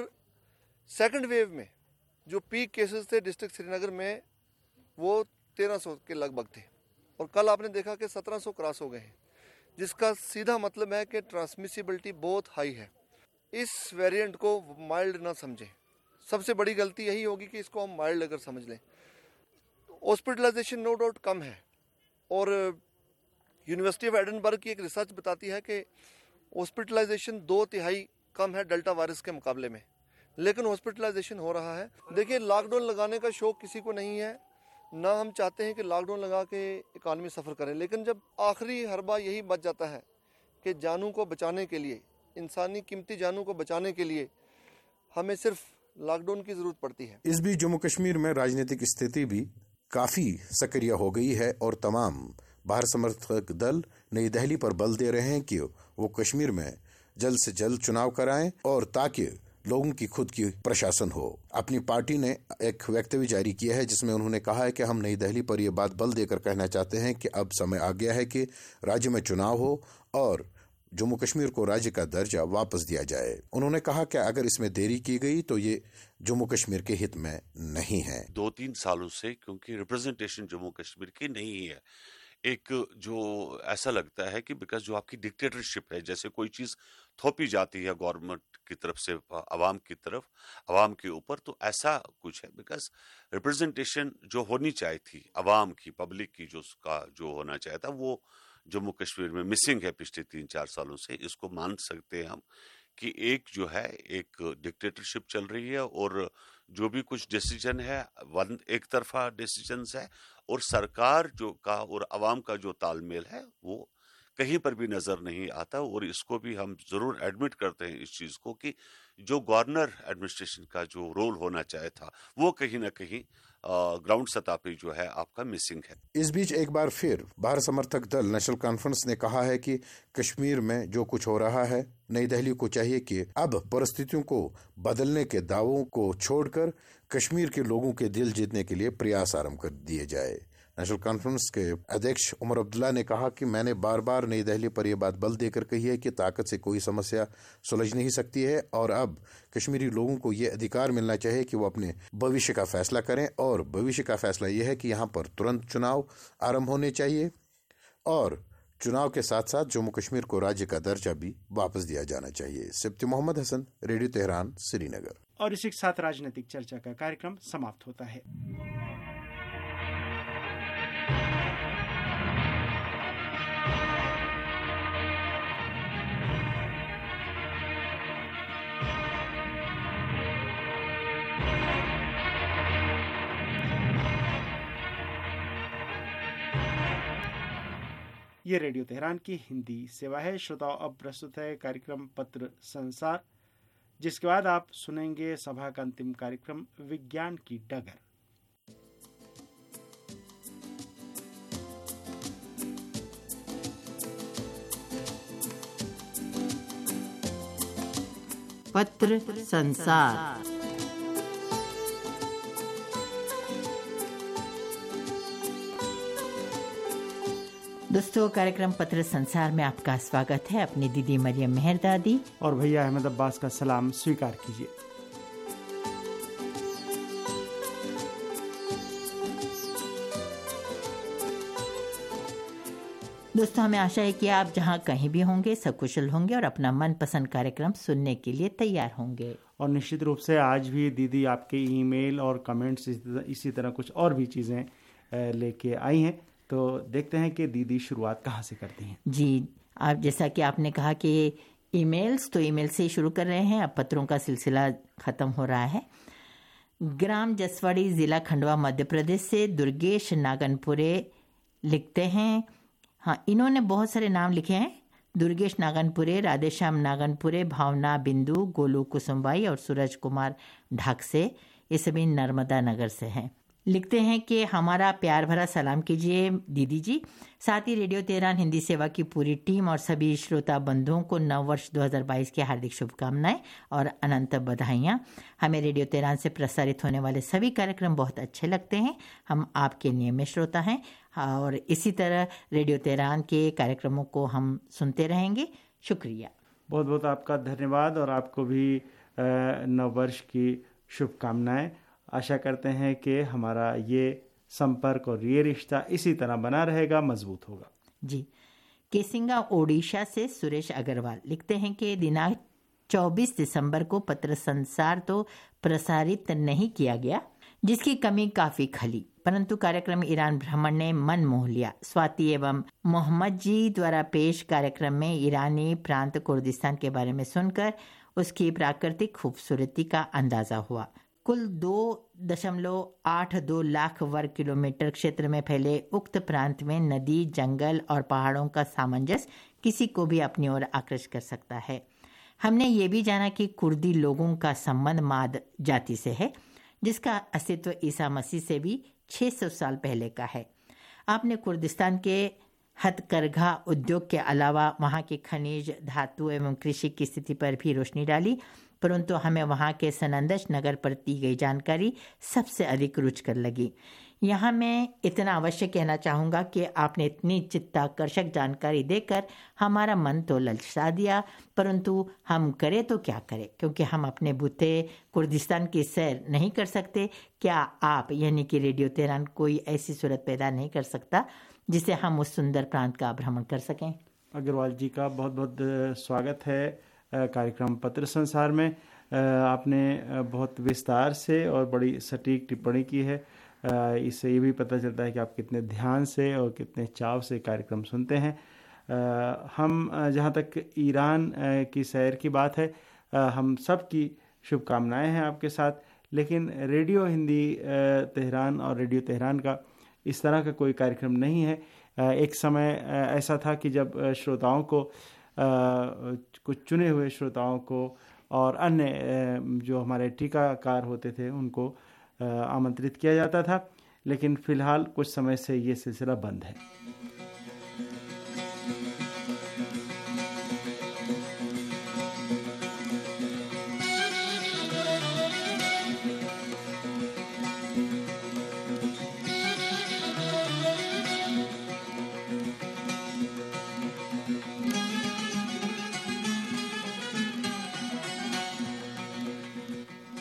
सेकंड वेव में जो पीक केसेस थे डिस्ट्रिक्ट श्रीनगर में वो 1300 के लगभग थे और कल आपने देखा कि 1700 क्रॉस हो गए हैं, जिसका सीधा मतलब है कि ट्रांसमिसिबिलिटी बहुत हाई है। इस वेरिएंट को माइल्ड ना समझें। सबसे बड़ी गलती यही होगी कि इसको हम माइल्ड अगर समझ लें। हॉस्पिटलाइजेशन नो डाउट कम है और यूनिवर्सिटी ऑफ एडिनबर्ग की एक रिसर्च बताती है कि हॉस्पिटलाइजेशन 2/3 कम है डेल्टा वायरस के मुकाबले में, लेकिन हॉस्पिटलाइजेशन हो रहा है। देखिए, लॉकडाउन लगाने का शौक किसी को नहीं है, ना हम चाहते हैं कि लॉकडाउन लगा के इकॉनमी सफ़र करें, लेकिन जब आखिरी हरबा यही बच जाता है कि जानों को बचाने के लिए, इंसानी कीमती जानों को बचाने के लिए हमें सिर्फ लॉकडाउन की ज़रूरत पड़ती है। इस बीच जम्मू कश्मीर में राजनीतिक स्थिति भी काफ़ी सक्रिय हो गई है और तमाम भारत समर्थक दल नई दिल्ली पर बल दे रहे हैं कि वो कश्मीर में जल्द से जल्द चुनाव कराएं और ताकि लोगों की खुद की प्रशासन हो। अपनी पार्टी ने एक वक्तव्य जारी किया है जिसमें उन्होंने कहा है कि हम नई दिल्ली पर यह बात बल देकर कहना चाहते हैं कि अब समय आ गया है कि राज्य में चुनाव हो और जम्मू कश्मीर को राज्य का दर्जा वापस दिया जाए। उन्होंने कहा कि अगर इसमें देरी की गई तो ये जम्मू कश्मीर के हित में नहीं है। 2-3 सालों से क्योंकि रिप्रेजेंटेशन जम्मू कश्मीर की नहीं है, एक जो ऐसा लगता है कि बिकॉज जो आपकी डिक्टेटरशिप है, जैसे कोई चीज थोपी जाती है गवर्नमेंट की तरफ से अवाम की तरफ, अवाम के ऊपर, तो ऐसा कुछ है। बिकॉज रिप्रेजेंटेशन जो होनी चाहिए थी अवाम की, पब्लिक की, जो होना चाहिए था, वो जम्मू कश्मीर में मिसिंग है पिछले 3-4 सालों से। इसको मान सकते हैं हम कि एक जो है एक डिक्टेटरशिप चल रही है और जो भी कुछ डिसीजन है एक तरफा डिसीजंस है और सरकार जो का और अवाम का जो तालमेल है वो कहीं पर भी नजर नहीं आता। और इसको भी हम जरूर एडमिट करते हैं इस चीज को कि जो गवर्नर एडमिनिस्ट्रेशन का जो रोल होना चाहिए था वो कहीं ना कहीं ग्राउंड सतह पे जो है आपका मिसिंग है। इस बीच एक बार फिर भारत समर्थक दल नेशनल कॉन्फ्रेंस ने कहा है कि कश्मीर में जो कुछ हो रहा है, नई दिल्ली को चाहिए कि अब परिस्थितियों को बदलने के दावों को छोड़कर कश्मीर के लोगों के दिल जीतने के लिए प्रयास आरंभ कर दिए जाए। नेशनल कॉन्फ्रेंस के अध्यक्ष उमर अब्दुल्ला ने कहा कि मैंने बार बार नई दिल्ली पर यह बात बल देकर कही है कि ताकत से कोई समस्या सुलझ नहीं सकती है और अब कश्मीरी लोगों को यह अधिकार मिलना चाहिए कि वो अपने भविष्य का फैसला करें और भविष्य का फैसला यह है कि यहाँ पर तुरंत चुनाव आरंभ होने चाहिए और चुनाव के साथ साथ जम्मू कश्मीर को राज्य का दर्जा भी वापस दिया जाना चाहिए। Sibti Mohammad Hasan, radio Tehran, Srinagar. और इसी के साथ राजनीतिक चर्चा का कार्यक्रम समाप्त होता है। ये रेडियो तेहरान की हिंदी सेवा है। श्रोताओं, अब प्रस्तुत है कार्यक्रम पत्र संसार, जिसके बाद आप सुनेंगे सभा का अंतिम कार्यक्रम विज्ञान की डगर। पत्र संसार। दोस्तों, कार्यक्रम पत्र संसार में आपका स्वागत है। अपनी दीदी मरियम मेहर दादी और भैया अहमद अब्बास का सलाम स्वीकार कीजिए। दोस्तों, हमें आशा है कि आप जहां कहीं भी होंगे सकुशल होंगे और अपना मनपसंद कार्यक्रम सुनने के लिए तैयार होंगे। और निश्चित रूप से आज भी दीदी आपके ईमेल और कमेंट्स इसी तरह कुछ और भी चीज़ें लेके आई हैं। तो देखते हैं कि दीदी शुरुआत कहाँ से करती हैं। जी, आप जैसा कि आपने कहा कि ईमेल्स, तो ईमेल से ही शुरू कर रहे हैं। अब पत्रों का सिलसिला ख़त्म हो रहा है। ग्राम जसवाड़ी, ज़िला खंडवा, मध्य प्रदेश से दुर्गेश नागनपुरे लिखते हैं। हाँ, इन्होंने बहुत सारे नाम लिखे हैं। दुर्गेश नागनपुरे, राधेश्याम नागनपुरे, भावना बिंदु, गोलू कुसुमबाई और सूरज कुमार ढाक से, ये सभी नर्मदा नगर से हैं। लिखते हैं कि हमारा प्यार भरा सलाम कीजिए दीदी जी। साथ ही रेडियो तेहरान हिंदी सेवा की पूरी टीम और सभी श्रोता बंधुओं को नव वर्ष 2022 की हार्दिक शुभकामनाएं और अनंत बधाइयाँ। हमें रेडियो तेहरान से प्रसारित होने वाले सभी कार्यक्रम बहुत अच्छे लगते हैं। हम आपके नियमित श्रोता हैं और इसी तरह रेडियो तेहरान के कार्यक्रमों को हम सुनते रहेंगे। शुक्रिया, बहुत बहुत आपका धन्यवाद। और आपको भी नव वर्ष की शुभकामनाएं। आशा करते हैं कि हमारा ये संपर्क और ये रिश्ता इसी तरह बना रहेगा, मजबूत होगा। जी, केसिंगा ओडिशा से सुरेश अग्रवाल लिखते हैं कि दिनांक 24 दिसंबर को पत्र संसार तो प्रसारित नहीं किया गया, जिसकी कमी काफी खली, परंतु कार्यक्रम ईरान भ्रमण ने मन मोह लिया। स्वाति एवं मोहम्मद जी द्वारा पेश कार्यक्रम में ईरानी प्रांत कुर्दिस्तान के बारे में सुनकर उसकी प्राकृतिक खूबसूरती का अंदाजा हुआ। कुल 2.82 लाख वर्ग किलोमीटर क्षेत्र में फैले उक्त प्रांत में नदी, जंगल और पहाड़ों का सामंजस्य किसी को भी अपनी ओर आकर्षित कर सकता है। हमने ये भी जाना कि कुर्दी लोगों का संबंध माद जाति से है, जिसका अस्तित्व ईसा मसीह से भी 600 साल पहले का है। आपने कुर्दिस्तान के हथकरघा उद्योग के अलावा वहाँ के खनिज, धातु एवं कृषि की स्थिति पर भी रोशनी डाली, परंतु हमें वहाँ के सनंदश नगर पर दी गई जानकारी सबसे अधिक रुचिकर लगी। यहाँ मैं इतना अवश्य कहना चाहूँगा कि आपने इतनी चित्ताकर्षक जानकारी देकर हमारा मन तो ललचा दिया, परंतु हम करें तो क्या करें, क्योंकि हम अपने बूते कुर्दिस्तान की सैर नहीं कर सकते। क्या आप यानी कि रेडियो तेहरान कोई ऐसी सूरत पैदा नहीं कर सकता जिसे हम उस सुंदर प्रांत का भ्रमण कर सकें? अग्रवाल जी का बहुत बहुत स्वागत है कार्यक्रम पत्र संसार में। आपने बहुत विस्तार से और बड़ी सटीक टिप्पणी की है। इससे ये भी पता चलता है कि आप कितने ध्यान से और कितने चाव से कार्यक्रम सुनते हैं। हम जहाँ तक ईरान की सैर की बात है, हम सब की शुभकामनाएं हैं आपके साथ, लेकिन रेडियो हिंदी तेहरान और रेडियो तेहरान का इस तरह का कोई कार्यक्रम नहीं है। एक समय ऐसा था कि जब श्रोताओं को कुछ चुने हुए श्रोताओं को और अन्य जो हमारे टीकाकार होते थे उनको आमंत्रित किया जाता था, लेकिन फिलहाल कुछ समय से ये सिलसिला बंद है।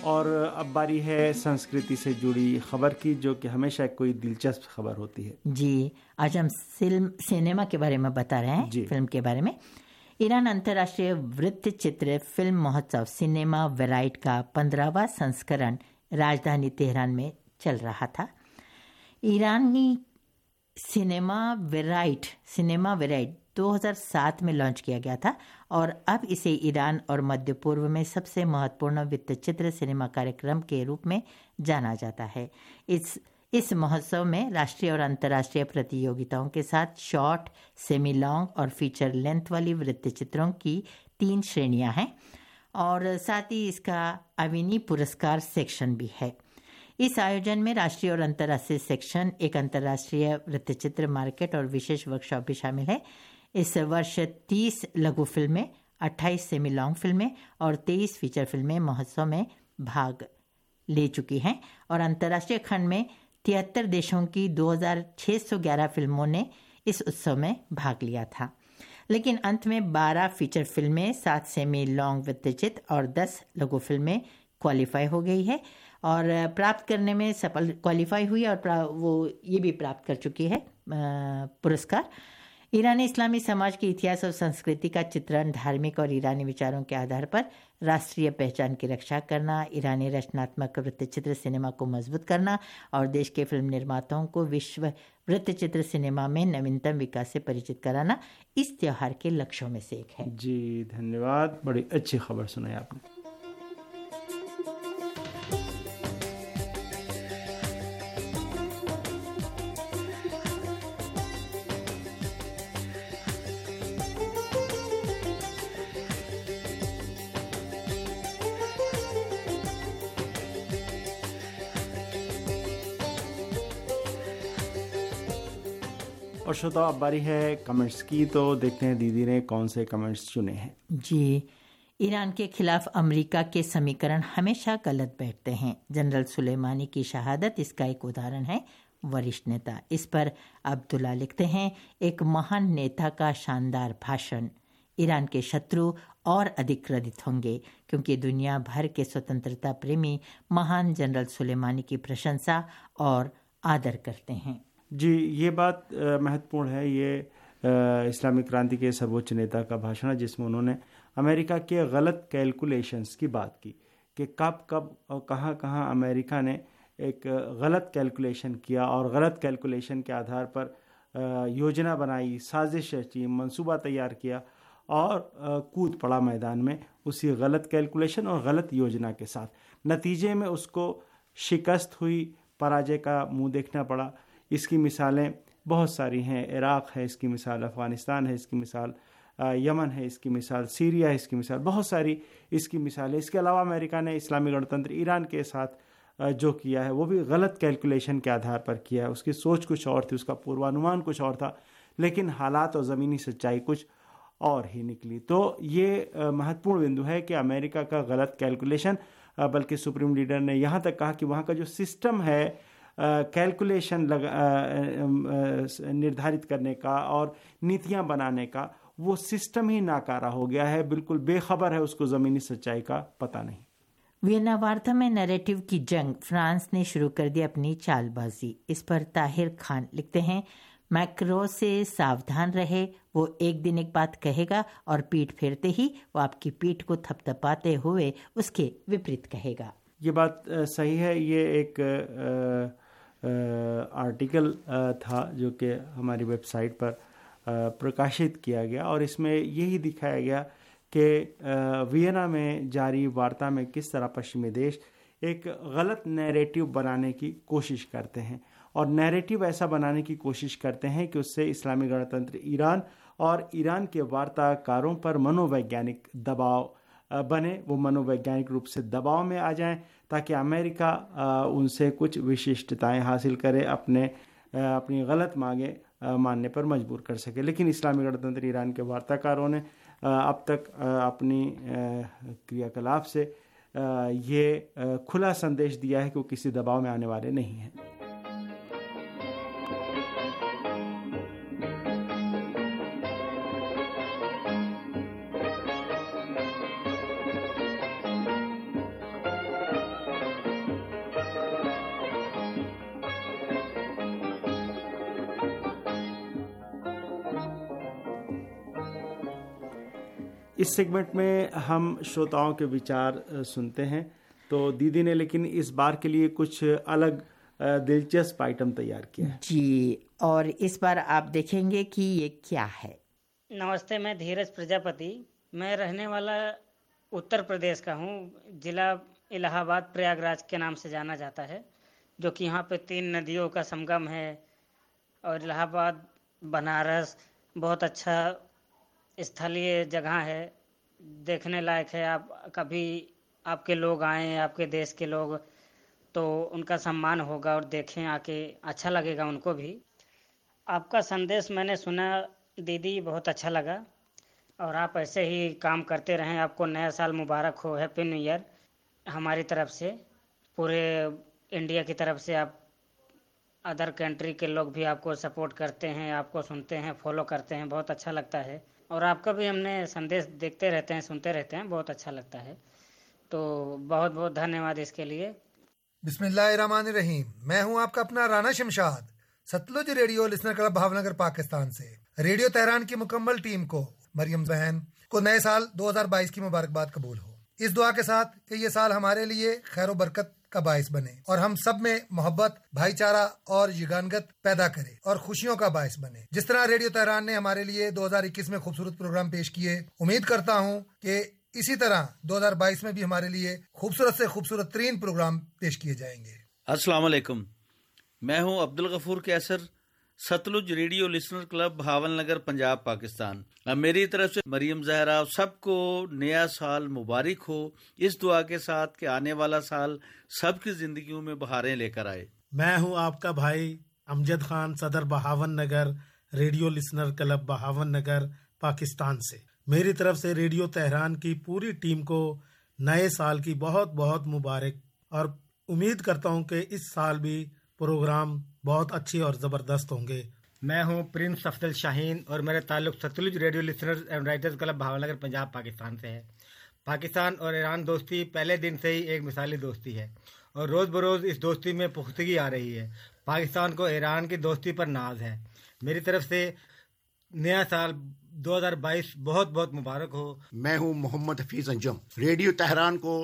और अब बारी है संस्कृति से जुड़ी खबर की, जो कि हमेशा कोई दिलचस्प खबर होती है। जी, आज हम सिनेमा के बारे में बता रहे हैं, फिल्म के बारे में। ईरान अंतर्राष्ट्रीय वृत्त चित्र फिल्म महोत्सव सिनेमा वेराइट का 15वां संस्करण राजधानी तेहरान में चल रहा था। ईरानी सिनेमा वेराइट 2007 में लॉन्च किया गया था और अब इसे ईरान और मध्य पूर्व में सबसे महत्वपूर्ण वित्त चित्र सिनेमा कार्यक्रम के रूप में जाना जाता है। इस महोत्सव में राष्ट्रीय और अंतर्राष्ट्रीय प्रतियोगिताओं के साथ शॉर्ट, सेमी लॉन्ग और फीचर लेंथ वाली वृत्त चित्रों की 3 श्रेणियां हैं और साथ ही इसका अविनी पुरस्कार सेक्शन भी है। इस आयोजन में राष्ट्रीय और अंतर्राष्ट्रीय सेक्शन, एक अंतर्राष्ट्रीय वृत्तचित्र मार्केट और विशेष वर्कशॉप भी शामिल है। इस वर्ष 30 लघु फिल्में, 28 सेमी लॉन्ग फिल्में और 23 फीचर फिल्में महोत्सव में भाग ले चुकी हैं और अंतर्राष्ट्रीय खंड में 73 देशों की 2611 फिल्मों ने इस उत्सव में भाग लिया था। लेकिन अंत में 12 फीचर फिल्में, 7 सेमी लॉन्ग वृत्तचित्र और 10 लघु फिल्में क्वालिफाई हो गई है और प्राप्त करने में सफल क्वालिफाई हुई और वो ये भी प्राप्त कर चुकी है पुरस्कार। ईरानी इस्लामी समाज के इतिहास और संस्कृति का चित्रण, धार्मिक और ईरानी विचारों के आधार पर राष्ट्रीय पहचान की रक्षा करना, ईरानी रचनात्मक वृत्तचित्र सिनेमा को मजबूत करना और देश के फिल्म निर्माताओं को विश्व वृत्तचित्र सिनेमा में नवीनतम विकास से परिचित कराना इस त्योहार के लक्ष्यों में से एक है। जी धन्यवाद, बड़ी अच्छी खबर सुनाई आपने। और श्रोता, अब बारी है कमेंट्स की, तो देखते हैं दीदी ने कौन से कमेंट्स चुने हैं। जी, ईरान के खिलाफ अमेरिका के समीकरण हमेशा गलत बैठते हैं। जनरल सुलेमानी की शहादत इसका एक उदाहरण है। वरिष्ठ नेता, इस पर अब्दुल्ला लिखते हैं, एक महान नेता का शानदार भाषण। ईरान के शत्रु और अधिक क्रोधित होंगे क्योंकि दुनिया भर के स्वतंत्रता प्रेमी महान जनरल सुलेमानी की प्रशंसा और आदर करते हैं। जी, ये बात महत्वपूर्ण है। ये इस्लामिक क्रांति के सर्वोच्च नेता का भाषण है जिसमें उन्होंने अमेरिका के गलत कैलकुलेशंस की बात की कि कब और कहाँ अमेरिका ने एक गलत कैलकुलेशन किया और गलत कैलकुलेशन के आधार पर योजना बनाई, साजिश रची, मंसूबा तैयार किया और कूद पड़ा मैदान में उसी गलत कैलकुलेशन और गलत योजना के साथ। नतीजे में उसको शिकस्त हुई, पराजय का मुंह देखना पड़ा। इसकी मिसालें बहुत सारी हैं। इराक़ है, इसकी मिसाल अफ़गानिस्तान है, इसकी मिसाल यमन है, इसकी मिसाल सीरिया है, इसकी मिसाल बहुत सारी इसकी मिसाल है। इसके अलावा अमेरिका ने इस्लामी गणतंत्र ईरान के साथ जो किया है वो भी गलत कैलकुलेशन के आधार पर किया है। उसकी सोच कुछ और थी, उसका पूर्वानुमान कुछ और था, लेकिन हालात और ज़मीनी सच्चाई कुछ और ही निकली। तो ये महत्वपूर्ण बिंदु है कि अमेरिका का गलत कैलकुलेशन, बल्कि सुप्रीम लीडर ने यहाँ तक कहा कि वहाँ का जो सिस्टम है कैलकुलेशन निर्धारित करने का और नीतियां बनाने का, वो सिस्टम ही नाकारा हो गया है, बिल्कुल बेखबर है, उसको ज़मीनी सच्चाई का पता नहीं। वियना वार्ता में नैरेटिव की जंग, फ्रांस ने शुरू कर दी अपनी चालबाजी। इस पर ताहिर खान लिखते हैं, मैक्रो से सावधान रहे, वो एक दिन एक बात कहेगा और पीठ फेरते ही वो आपकी पीठ को थपथपाते हुए उसके विपरीत कहेगा। ये बात सही है। ये एक आर्टिकल था जो कि हमारी वेबसाइट पर प्रकाशित किया गया और इसमें यही दिखाया गया कि वियना में जारी वार्ता में किस तरह पश्चिमी देश एक गलत नैरेटिव बनाने की कोशिश करते हैं और नैरेटिव ऐसा बनाने की कोशिश करते हैं कि उससे इस्लामी गणतंत्र ईरान और ईरान के वार्ताकारों पर मनोवैज्ञानिक दबाव बने, वो मनोवैज्ञानिक रूप से दबाव में आ जाएं ताकि अमेरिका उनसे कुछ विशिष्टताएं हासिल करे, अपनी गलत मांगे मानने पर मजबूर कर सके। लेकिन इस्लामी गणतंत्र ईरान के वार्ताकारों ने अब तक अपनी क्रियाकलाप से ये खुला संदेश दिया है कि वो किसी दबाव में आने वाले नहीं हैं। इस सेगमेंट में हम श्रोताओं के विचार सुनते हैं। तो दीदी ने लेकिन इस बार के लिए कुछ अलग दिलचस्प आइटम तैयार किया है जी, और इस बार आप देखेंगे कि ये क्या है। नमस्ते, मैं धीरज प्रजापति। मैं रहने वाला उत्तर प्रदेश का हूँ। जिला इलाहाबाद प्रयागराज के नाम से जाना जाता है, जो कि यहाँ पे 3 नदियों का संगम है। और इलाहाबाद बनारस बहुत अच्छा स्थलीय जगह है, देखने लायक है। आप कभी आपके लोग आए, आपके देश के लोग, तो उनका सम्मान होगा और देखें आके, अच्छा लगेगा उनको भी। आपका संदेश मैंने सुना दीदी, बहुत अच्छा लगा। और आप ऐसे ही काम करते रहें। आपको नया साल मुबारक हो, हैप्पी न्यू ईयर हमारी तरफ से, पूरे इंडिया की तरफ से। आप अदर कंट्री के लोग भी आपको सपोर्ट करते हैं, आपको सुनते हैं, फॉलो करते हैं, बहुत अच्छा लगता है। और आपका भी हमने संदेश देखते रहते हैं, सुनते रहते हैं, बहुत अच्छा लगता है। तो बहुत बहुत धन्यवाद इसके लिए। बिस्मिल्लाहिर्रहमानिर्रहीम। मैं हूं आपका अपना Rana Shamshad, Sutlej radio listener club Bhavnagar Pakistan से। रेडियो तेहरान की मुकम्मल टीम को, मरियम बहन को नए साल 2022 की मुबारकबाद कबूल हो। इस दुआ के साथ कि ये साल हमारे लिए खैर बरकत का बायस बने और हम सब में मोहब्बत, भाईचारा और यगानगत पैदा करे और खुशियों का बायस बने। जिस तरह रेडियो तेहरान ने हमारे लिए 2021 में खूबसूरत प्रोग्राम पेश किए, उम्मीद करता हूँ कि इसी तरह 2022 में भी हमारे लिए खूबसूरत से खूबसूरत तरीन प्रोग्राम पेश किए जाएंगे। अस्सलाम वालेकुम, मैं हूँ Abdul Ghafoor Qaiser, Sutlej radio listener club Bhavnagar Punjab Pakistan. मेरी तरफ से मरियम जहरा सबको नया साल मुबारक हो, इस दुआ के साथ कि आने वाला साल सबकी जिंदगियों में बहारें लेकर आए। मैं हूं आपका भाई अमजद खान, सदर Bahawan Nagar, radio listener club Bahawan Nagar Pakistan से। मेरी तरफ से रेडियो तेहरान की पूरी टीम को नए साल की बहुत बहुत मुबारक, और उम्मीद करता हूं कि इस साल भी प्रोग्राम बहुत अच्छे और ज़बरदस्त होंगे। मैं हूं प्रिंस अफजल शाहीन और मेरा ताल्लुक Sutlej radio listeners and writers club Bhavnagar Punjab Pakistan से है। पाकिस्तान और ईरान दोस्ती पहले दिन से ही एक मिसाली दोस्ती है और रोज़ बरोज़ इस दोस्ती में पुख्तगी आ रही है। पाकिस्तान को ईरान की दोस्ती पर नाज है। मेरी तरफ से नया साल 2022 बहुत बहुत मुबारक हो। मैं हूं मोहम्मद हफीज़ अंजुम। रेडियो तेहरान को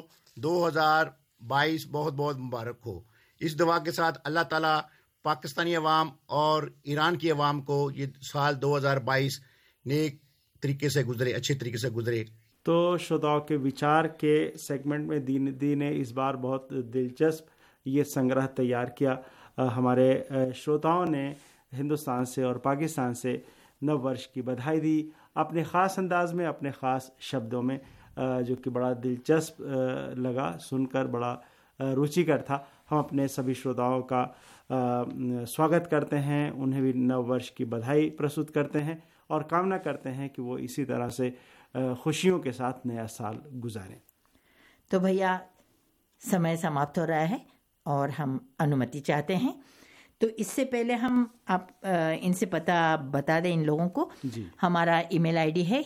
2022 बहुत बहुत मुबारक हो। इस दुआ के साथ अल्लाह ताला पाकिस्तानी अवाम और ईरान की अवाम को ये साल 2022 नेक तरीके से गुजरे, अच्छे तरीके से गुजरे। तो श्रोताओं के विचार के सेगमेंट में दी ने इस बार बहुत दिलचस्प ये संग्रह तैयार किया। हमारे श्रोताओं ने हिंदुस्तान से और पाकिस्तान से नव वर्ष की बधाई दी, अपने ख़ास अंदाज में, अपने ख़ास शब्दों में, जो कि बड़ा दिलचस्प लगा सुनकर, बड़ा रुचिकर था। हम अपने सभी श्रोताओं का स्वागत करते हैं, उन्हें भी नव वर्ष की बधाई प्रस्तुत करते हैं और कामना करते हैं कि वो इसी तरह से खुशियों के साथ नया साल गुजारें। तो भैया समय समाप्त हो रहा है और हम अनुमति चाहते हैं। तो इससे पहले हम आप इनसे पता बता दें इन लोगों को जी। हमारा ईमेल आईडी है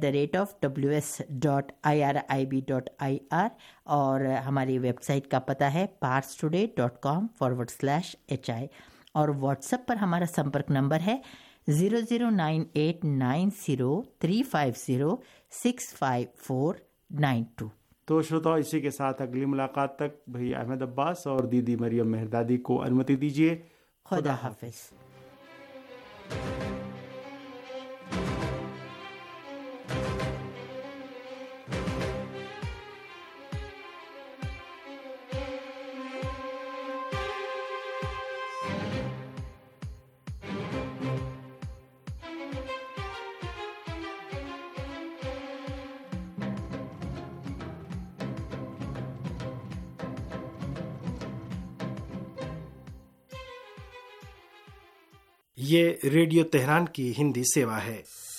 hindi@ws.irib.ir और हमारी वेबसाइट का पता है parstoday.com/hi और व्हाट्सएप पर हमारा संपर्क नंबर है 00989035065492। तो श्रोताओ, इसी के साथ अगली मुलाकात तक भैया अहमद अब्बास और दीदी मरियम मेहरदादी को अनुमति दीजिए। खुदा हाफिज। ये रेडियो तेहरान की हिंदी सेवा है।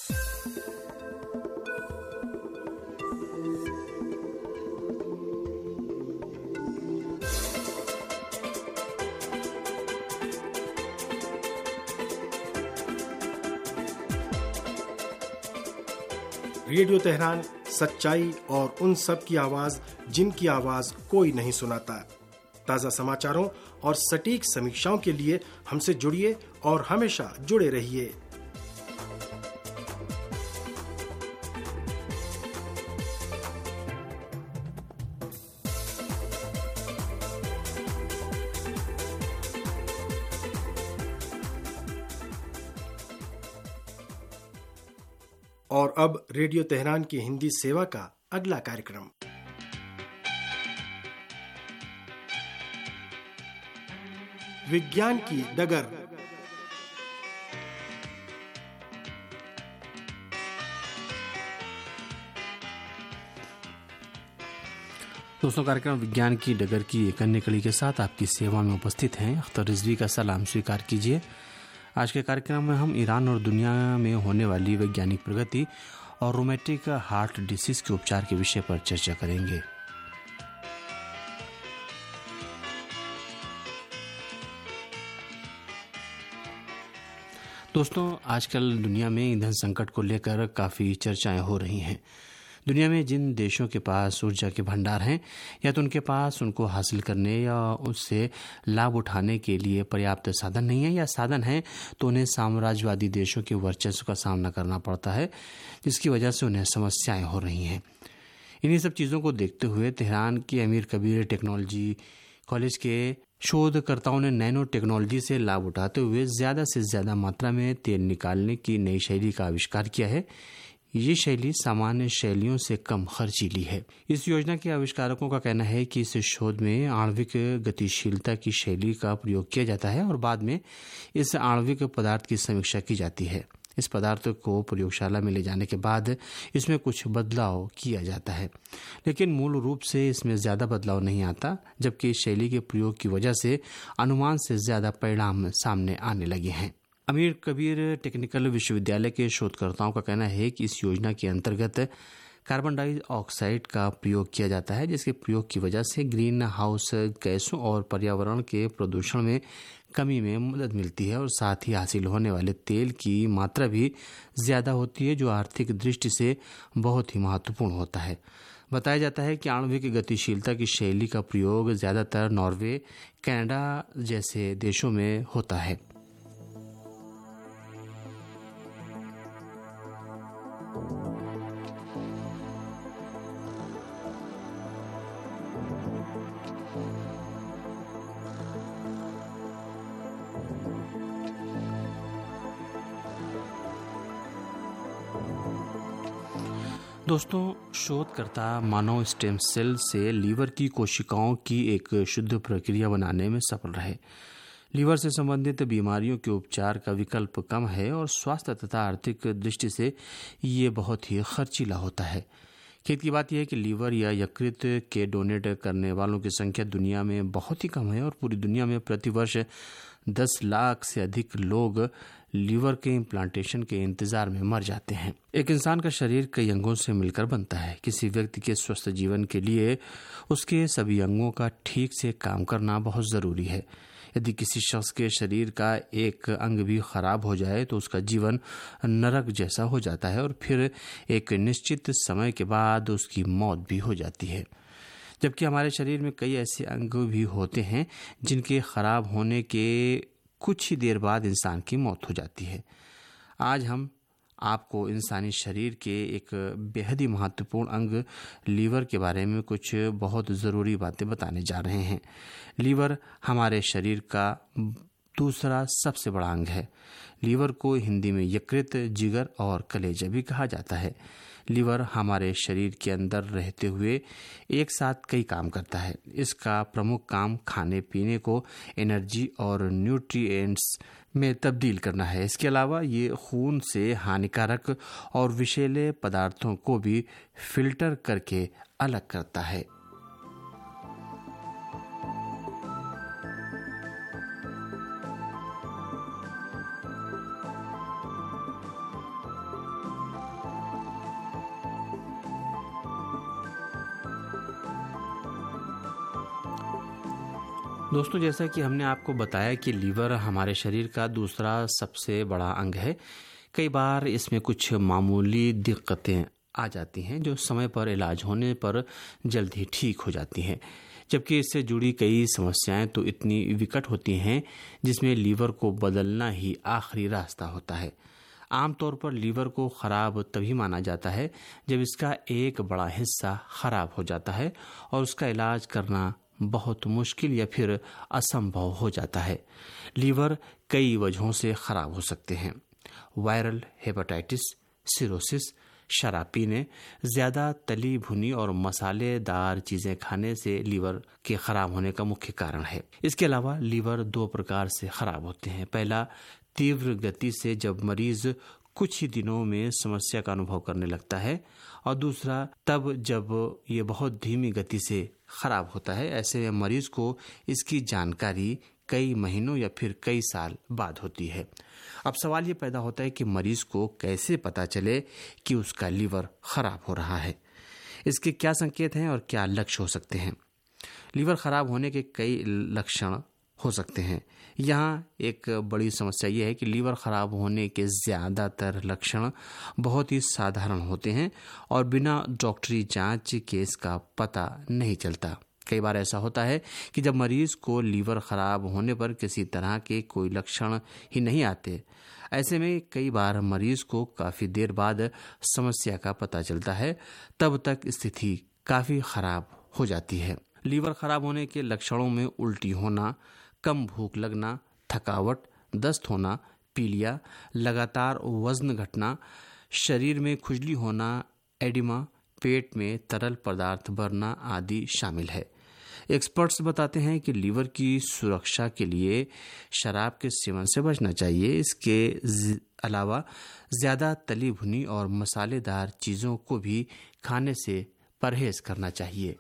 रेडियो तेहरान सच्चाई और उन सब की आवाज जिनकी आवाज कोई नहीं सुनाता। ताज़ा समाचारों और सटीक समीक्षाओं के लिए हमसे जुड़िए और हमेशा जुड़े रहिए। और अब रेडियो तेहरान की हिंदी सेवा का अगला कार्यक्रम। विज्ञान की डगर। दोस्तों, कार्यक्रम विज्ञान की डगर की एक अन्य कड़ी के साथ आपकी सेवा में उपस्थित हैं। अख्तर रिजवी का सलाम स्वीकार कीजिए। आज के कार्यक्रम में हम ईरान और दुनिया में होने वाली वैज्ञानिक प्रगति और रोमेटिक हार्ट डिसीज के उपचार के विषय पर चर्चा करेंगे। दोस्तों, आजकल दुनिया में ईंधन संकट को लेकर काफ़ी चर्चाएं हो रही हैं। दुनिया में जिन देशों के पास ऊर्जा के भंडार हैं, या तो उनके पास उनको हासिल करने या उससे लाभ उठाने के लिए पर्याप्त साधन नहीं है, या साधन हैं तो उन्हें साम्राज्यवादी देशों के वर्चस्व का सामना करना पड़ता है, जिसकी वजह से उन्हें समस्याएं हो रही हैं। इन्हीं सब चीज़ों को देखते हुए तेहरान की अमीर कबीर टेक्नोलॉजी कॉलेज के शोधकर्ताओं ने नैनो टेक्नोलॉजी से लाभ उठाते हुए ज़्यादा से ज़्यादा मात्रा में तेल निकालने की नई शैली का आविष्कार किया है। ये शैली सामान्य शैलियों से कम खर्चीली है। इस योजना के आविष्कारकों का कहना है कि इस शोध में आणविक गतिशीलता की शैली का प्रयोग किया जाता है और बाद में इस आणविक पदार्थ की समीक्षा की जाती है। इस पदार्थ को प्रयोगशाला में ले जाने के बाद इसमें कुछ बदलाव किया जाता है, लेकिन मूल रूप से इसमें ज़्यादा बदलाव नहीं आता, जबकि इस शैली के प्रयोग की वजह से अनुमान से ज़्यादा परिणाम सामने आने लगे हैं। अमीर कबीर टेक्निकल विश्वविद्यालय के शोधकर्ताओं का कहना है कि इस योजना के अंतर्गत कार्बन डाइऑक्साइड का प्रयोग किया जाता है, जिसके प्रयोग की वजह से ग्रीन हाउस गैसों और पर्यावरण के प्रदूषण में कमी में मदद मिलती है और साथ ही हासिल होने वाले तेल की मात्रा भी ज़्यादा होती है, जो आर्थिक दृष्टि से बहुत ही महत्वपूर्ण होता है। बताया जाता है कि आणविक गतिशीलता की शैली का प्रयोग ज़्यादातर नॉर्वे, कनाडा जैसे देशों में होता है। दोस्तों, शोधकर्ता मानव स्टेम सेल से लीवर की कोशिकाओं की एक शुद्ध प्रक्रिया बनाने में सफल रहे। लीवर से संबंधित बीमारियों के उपचार का विकल्प कम है और स्वास्थ्य तथा आर्थिक दृष्टि से ये बहुत ही खर्चीला होता है। खेद की बात यह है कि लीवर या यकृत के डोनेट करने वालों की संख्या दुनिया में बहुत ही कम है और पूरी दुनिया में प्रतिवर्ष 10 लाख से अधिक लोग लीवर के इम्प्लांटेशन के इंतजार में मर जाते हैं। एक इंसान का शरीर कई अंगों से मिलकर बनता है। किसी व्यक्ति के स्वस्थ जीवन के लिए उसके सभी अंगों का ठीक से काम करना बहुत ज़रूरी है। यदि किसी शख्स के शरीर का एक अंग भी खराब हो जाए तो उसका जीवन नरक जैसा हो जाता है और फिर एक निश्चित समय के बाद उसकी मौत भी हो जाती है। जबकि हमारे शरीर में कई ऐसे अंग भी होते हैं जिनके खराब होने के कुछ ही देर बाद इंसान की मौत हो जाती है। आज हम आपको इंसानी शरीर के एक बेहद ही महत्वपूर्ण अंग लीवर के बारे में कुछ बहुत ज़रूरी बातें बताने जा रहे हैं। लीवर हमारे शरीर का दूसरा सबसे बड़ा अंग है। लीवर को हिंदी में यकृत, जिगर और कलेजा भी कहा जाता है। लीवर हमारे शरीर के अंदर रहते हुए एक साथ कई काम करता है। इसका प्रमुख काम खाने पीने को एनर्जी और न्यूट्रिएंट्स में तब्दील करना है। इसके अलावा ये खून से हानिकारक और विषैले पदार्थों को भी फिल्टर करके अलग करता है। दोस्तों, जैसा कि हमने आपको बताया कि लीवर हमारे शरीर का दूसरा सबसे बड़ा अंग है। कई बार इसमें कुछ मामूली दिक्कतें आ जाती हैं जो समय पर इलाज होने पर जल्द ही ठीक हो जाती हैं, जबकि इससे जुड़ी कई समस्याएं तो इतनी विकट होती हैं जिसमें लीवर को बदलना ही आखिरी रास्ता होता है। आमतौर पर लीवर को खराब तभी माना जाता है जब इसका एक बड़ा हिस्सा खराब हो जाता है और उसका इलाज करना बहुत मुश्किल या फिर असंभव हो जाता है। लीवर कई वजहों से खराब हो सकते हैं। वायरल हेपेटाइटिस, सिरोसिस, शराब पीने, ज़्यादा तली भुनी और मसालेदार चीज़ें खाने से लीवर के ख़राब होने का मुख्य कारण है। इसके अलावा लीवर 2 प्रकार से ख़राब होते हैं। पहला, तीव्र गति से जब मरीज़ कुछ ही दिनों में समस्या का अनुभव करने लगता है, और दूसरा तब जब ये बहुत धीमी गति से ख़राब होता है। ऐसे में मरीज़ को इसकी जानकारी कई महीनों या फिर कई साल बाद होती है। अब सवाल ये पैदा होता है कि मरीज को कैसे पता चले कि उसका लीवर खराब हो रहा है। इसके क्या संकेत हैं और क्या लक्ष्य हो सकते हैं? लीवर खराब होने के कई लक्षण हो सकते हैं। यहाँ एक बड़ी समस्या यह है कि लीवर खराब होने के ज़्यादातर लक्षण बहुत ही साधारण होते हैं और बिना डॉक्टरी जांच के इसका पता नहीं चलता। कई बार ऐसा होता है कि जब मरीज को लीवर खराब होने पर किसी तरह के कोई लक्षण ही नहीं आते, ऐसे में कई बार मरीज को काफ़ी देर बाद समस्या का पता चलता है, तब तक स्थिति काफ़ी खराब हो जाती है। लीवर खराब होने के लक्षणों में उल्टी होना, कम भूख लगना, थकावट, दस्त होना, पीलिया, लगातार वजन घटना, शरीर में खुजली होना, एडिमा, पेट में तरल पदार्थ भरना आदि शामिल है। एक्सपर्ट्स बताते हैं कि लीवर की सुरक्षा के लिए शराब के सेवन से बचना चाहिए। इसके अलावा ज़्यादा तली भुनी और मसालेदार चीज़ों को भी खाने से परहेज करना चाहिए।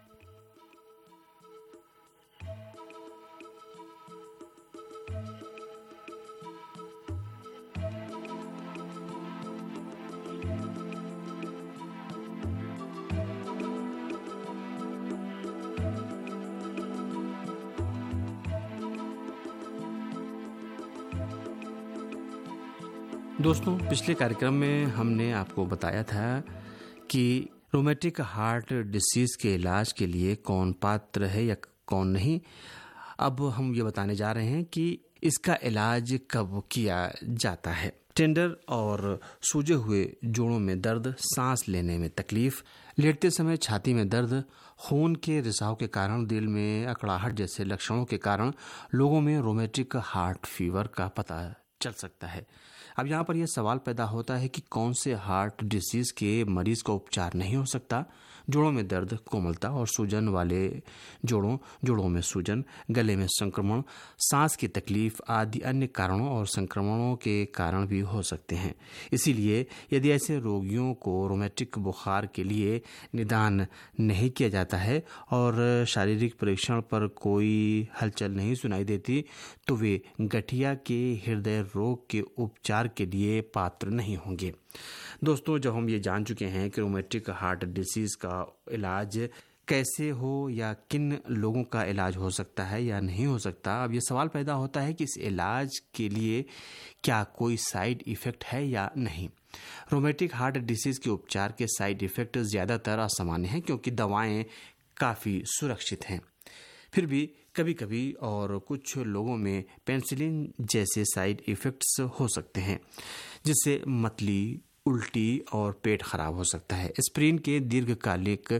दोस्तों, पिछले कार्यक्रम में हमने आपको बताया था कि रोमेटिक हार्ट डिसीज़ के इलाज के लिए कौन पात्र है या कौन नहीं। अब हम ये बताने जा रहे हैं कि इसका इलाज कब किया जाता है। टेंडर और सूजे हुए जोड़ों में दर्द, सांस लेने में तकलीफ, लेटते समय छाती में दर्द, खून के रिसाव के कारण दिल में अकड़ाहट जैसे लक्षणों के कारण लोगों में रोमेटिक हार्ट फीवर का पता चल सकता है। अब यहाँ पर यह सवाल पैदा होता है कि कौन से हार्ट डिसीज़ के मरीज का उपचार नहीं हो सकता। जोड़ों में दर्द, कोमलता और सूजन वाले जोड़ों में सूजन, गले में संक्रमण, सांस की तकलीफ आदि अन्य कारणों और संक्रमणों के कारण भी हो सकते हैं। इसीलिए यदि ऐसे रोगियों को रोमेटिक बुखार के लिए निदान नहीं किया जाता है और शारीरिक परीक्षण पर कोई हलचल नहीं सुनाई देती, तो वे गठिया के हृदय रोग के उपचार के लिए पात्र नहीं होंगे। दोस्तों, जब हम ये जान चुके हैं कि रोमेटिक हार्ट डिसीज़ का इलाज कैसे हो या किन लोगों का इलाज हो सकता है या नहीं हो सकता, अब ये सवाल पैदा होता है कि इस इलाज के लिए क्या कोई साइड इफ़ेक्ट है या नहीं। रोमेटिक हार्ट डिसीज़ के उपचार के साइड इफ़ेक्ट ज़्यादातर असामान्य हैं क्योंकि दवाएं काफ़ी सुरक्षित हैं। फिर भी कभी कभी और कुछ लोगों में पेनिसिलिन जैसे साइड इफ़ेक्ट्स हो सकते हैं, जिससे मतली, उल्टी और पेट खराब हो सकता है। एस्प्रिन के दीर्घकालिक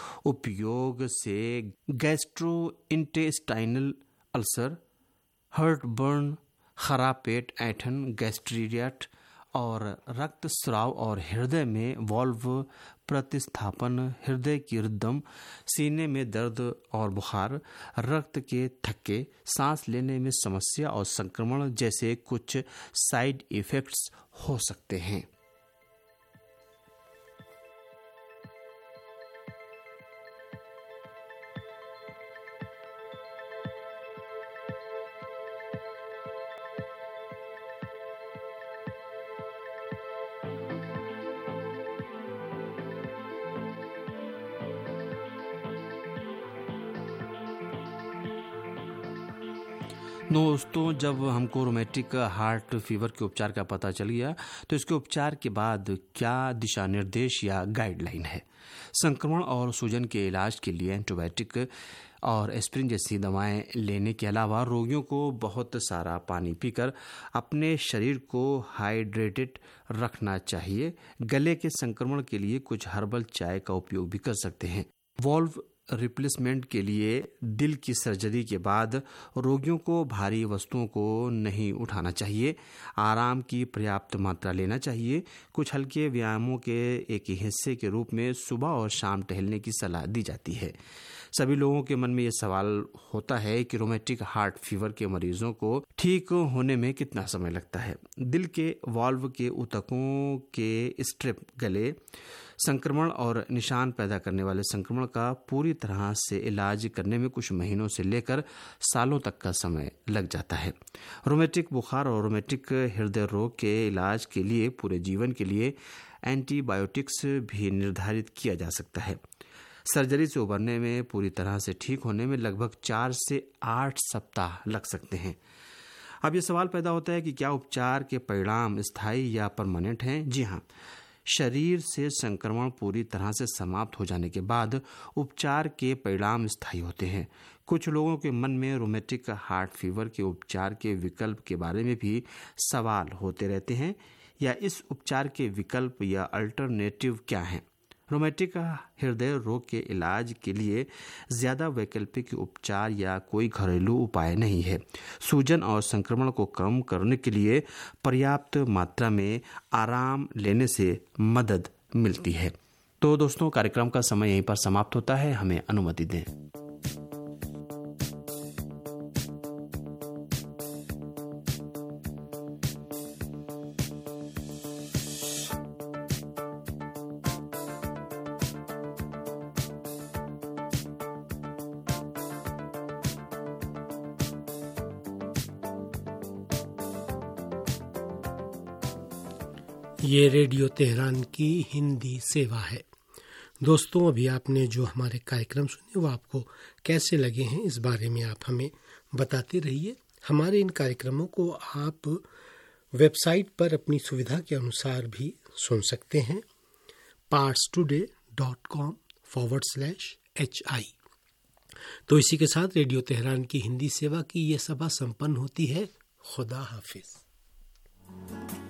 उपयोग से गैस्ट्रोइंटेस्टाइनल अल्सर, हार्टबर्न, खराब पेट, ऐंठन, गैस्ट्रियट और रक्तस्राव और हृदय में वाल्व प्रतिस्थापन, हृदय की रिदम, सीने में दर्द और बुखार, रक्त के थक्के, सांस लेने में समस्या और संक्रमण जैसे कुछ साइड इफ़ेक्ट्स हो सकते हैं। दोस्तों, जब हमको रोमेटिक हार्ट फीवर के उपचार का पता चल गया तो इसके उपचार के बाद क्या दिशा निर्देश या गाइडलाइन है। संक्रमण और सूजन के इलाज के लिए एंटीबायोटिक और एस्प्रिन जैसी दवाएं लेने के अलावा रोगियों को बहुत सारा पानी पीकर अपने शरीर को हाइड्रेटेड रखना चाहिए। गले के संक्रमण के लिए कुछ हर्बल चाय का उपयोग भी कर सकते हैं। वाल्व रिप्लेसमेंट के लिए दिल की सर्जरी के बाद रोगियों को भारी वस्तुओं को नहीं उठाना चाहिए, आराम की पर्याप्त मात्रा लेना चाहिए। कुछ हल्के व्यायामों के एक हिस्से के रूप में सुबह और शाम टहलने की सलाह दी जाती है। सभी लोगों के मन में यह सवाल होता है कि रोमेटिक हार्ट फीवर के मरीजों को ठीक होने में कितना समय लगता है। दिल के वाल्व के ऊतकों के स्ट्रिप, गले संक्रमण और निशान पैदा करने वाले संक्रमण का पूरी तरह से इलाज करने में कुछ महीनों से लेकर सालों तक का समय लग जाता है। रोमेटिक बुखार और रोमेटिक हृदय रोग के इलाज के लिए पूरे जीवन के लिए एंटीबायोटिक्स भी निर्धारित किया जा सकता है। सर्जरी से उबरने में, पूरी तरह से ठीक होने में लगभग 4 से 8 सप्ताह लग सकते हैं। अब यह सवाल पैदा होता है कि क्या उपचार के परिणाम स्थायी या परमानेंट हैं? जी हाँ, शरीर से संक्रमण पूरी तरह से समाप्त हो जाने के बाद उपचार के परिणाम स्थायी होते हैं। कुछ लोगों के मन में रोमेटिक हार्ट फीवर के उपचार के विकल्प के बारे में भी सवाल होते रहते हैं, या इस उपचार के विकल्प या अल्टरनेटिव क्या हैं। रोमेटिक हृदय रोग के इलाज के लिए ज़्यादा वैकल्पिक उपचार या कोई घरेलू उपाय नहीं है। सूजन और संक्रमण को कम करने के लिए पर्याप्त मात्रा में आराम लेने से मदद मिलती है। तो दोस्तों, कार्यक्रम का समय यहीं पर समाप्त होता है। हमें अनुमति दें। ये रेडियो तेहरान की हिंदी सेवा है। दोस्तों, अभी आपने जो हमारे कार्यक्रम सुने वो आपको कैसे लगे हैं, इस बारे में आप हमें बताते रहिए। हमारे इन कार्यक्रमों को आप वेबसाइट पर अपनी सुविधा के अनुसार भी सुन सकते हैं, parstoday.com/hi। तो इसी के साथ रेडियो तेहरान की हिंदी सेवा की ये सभा संपन्न होती है। खुदा हाफिज।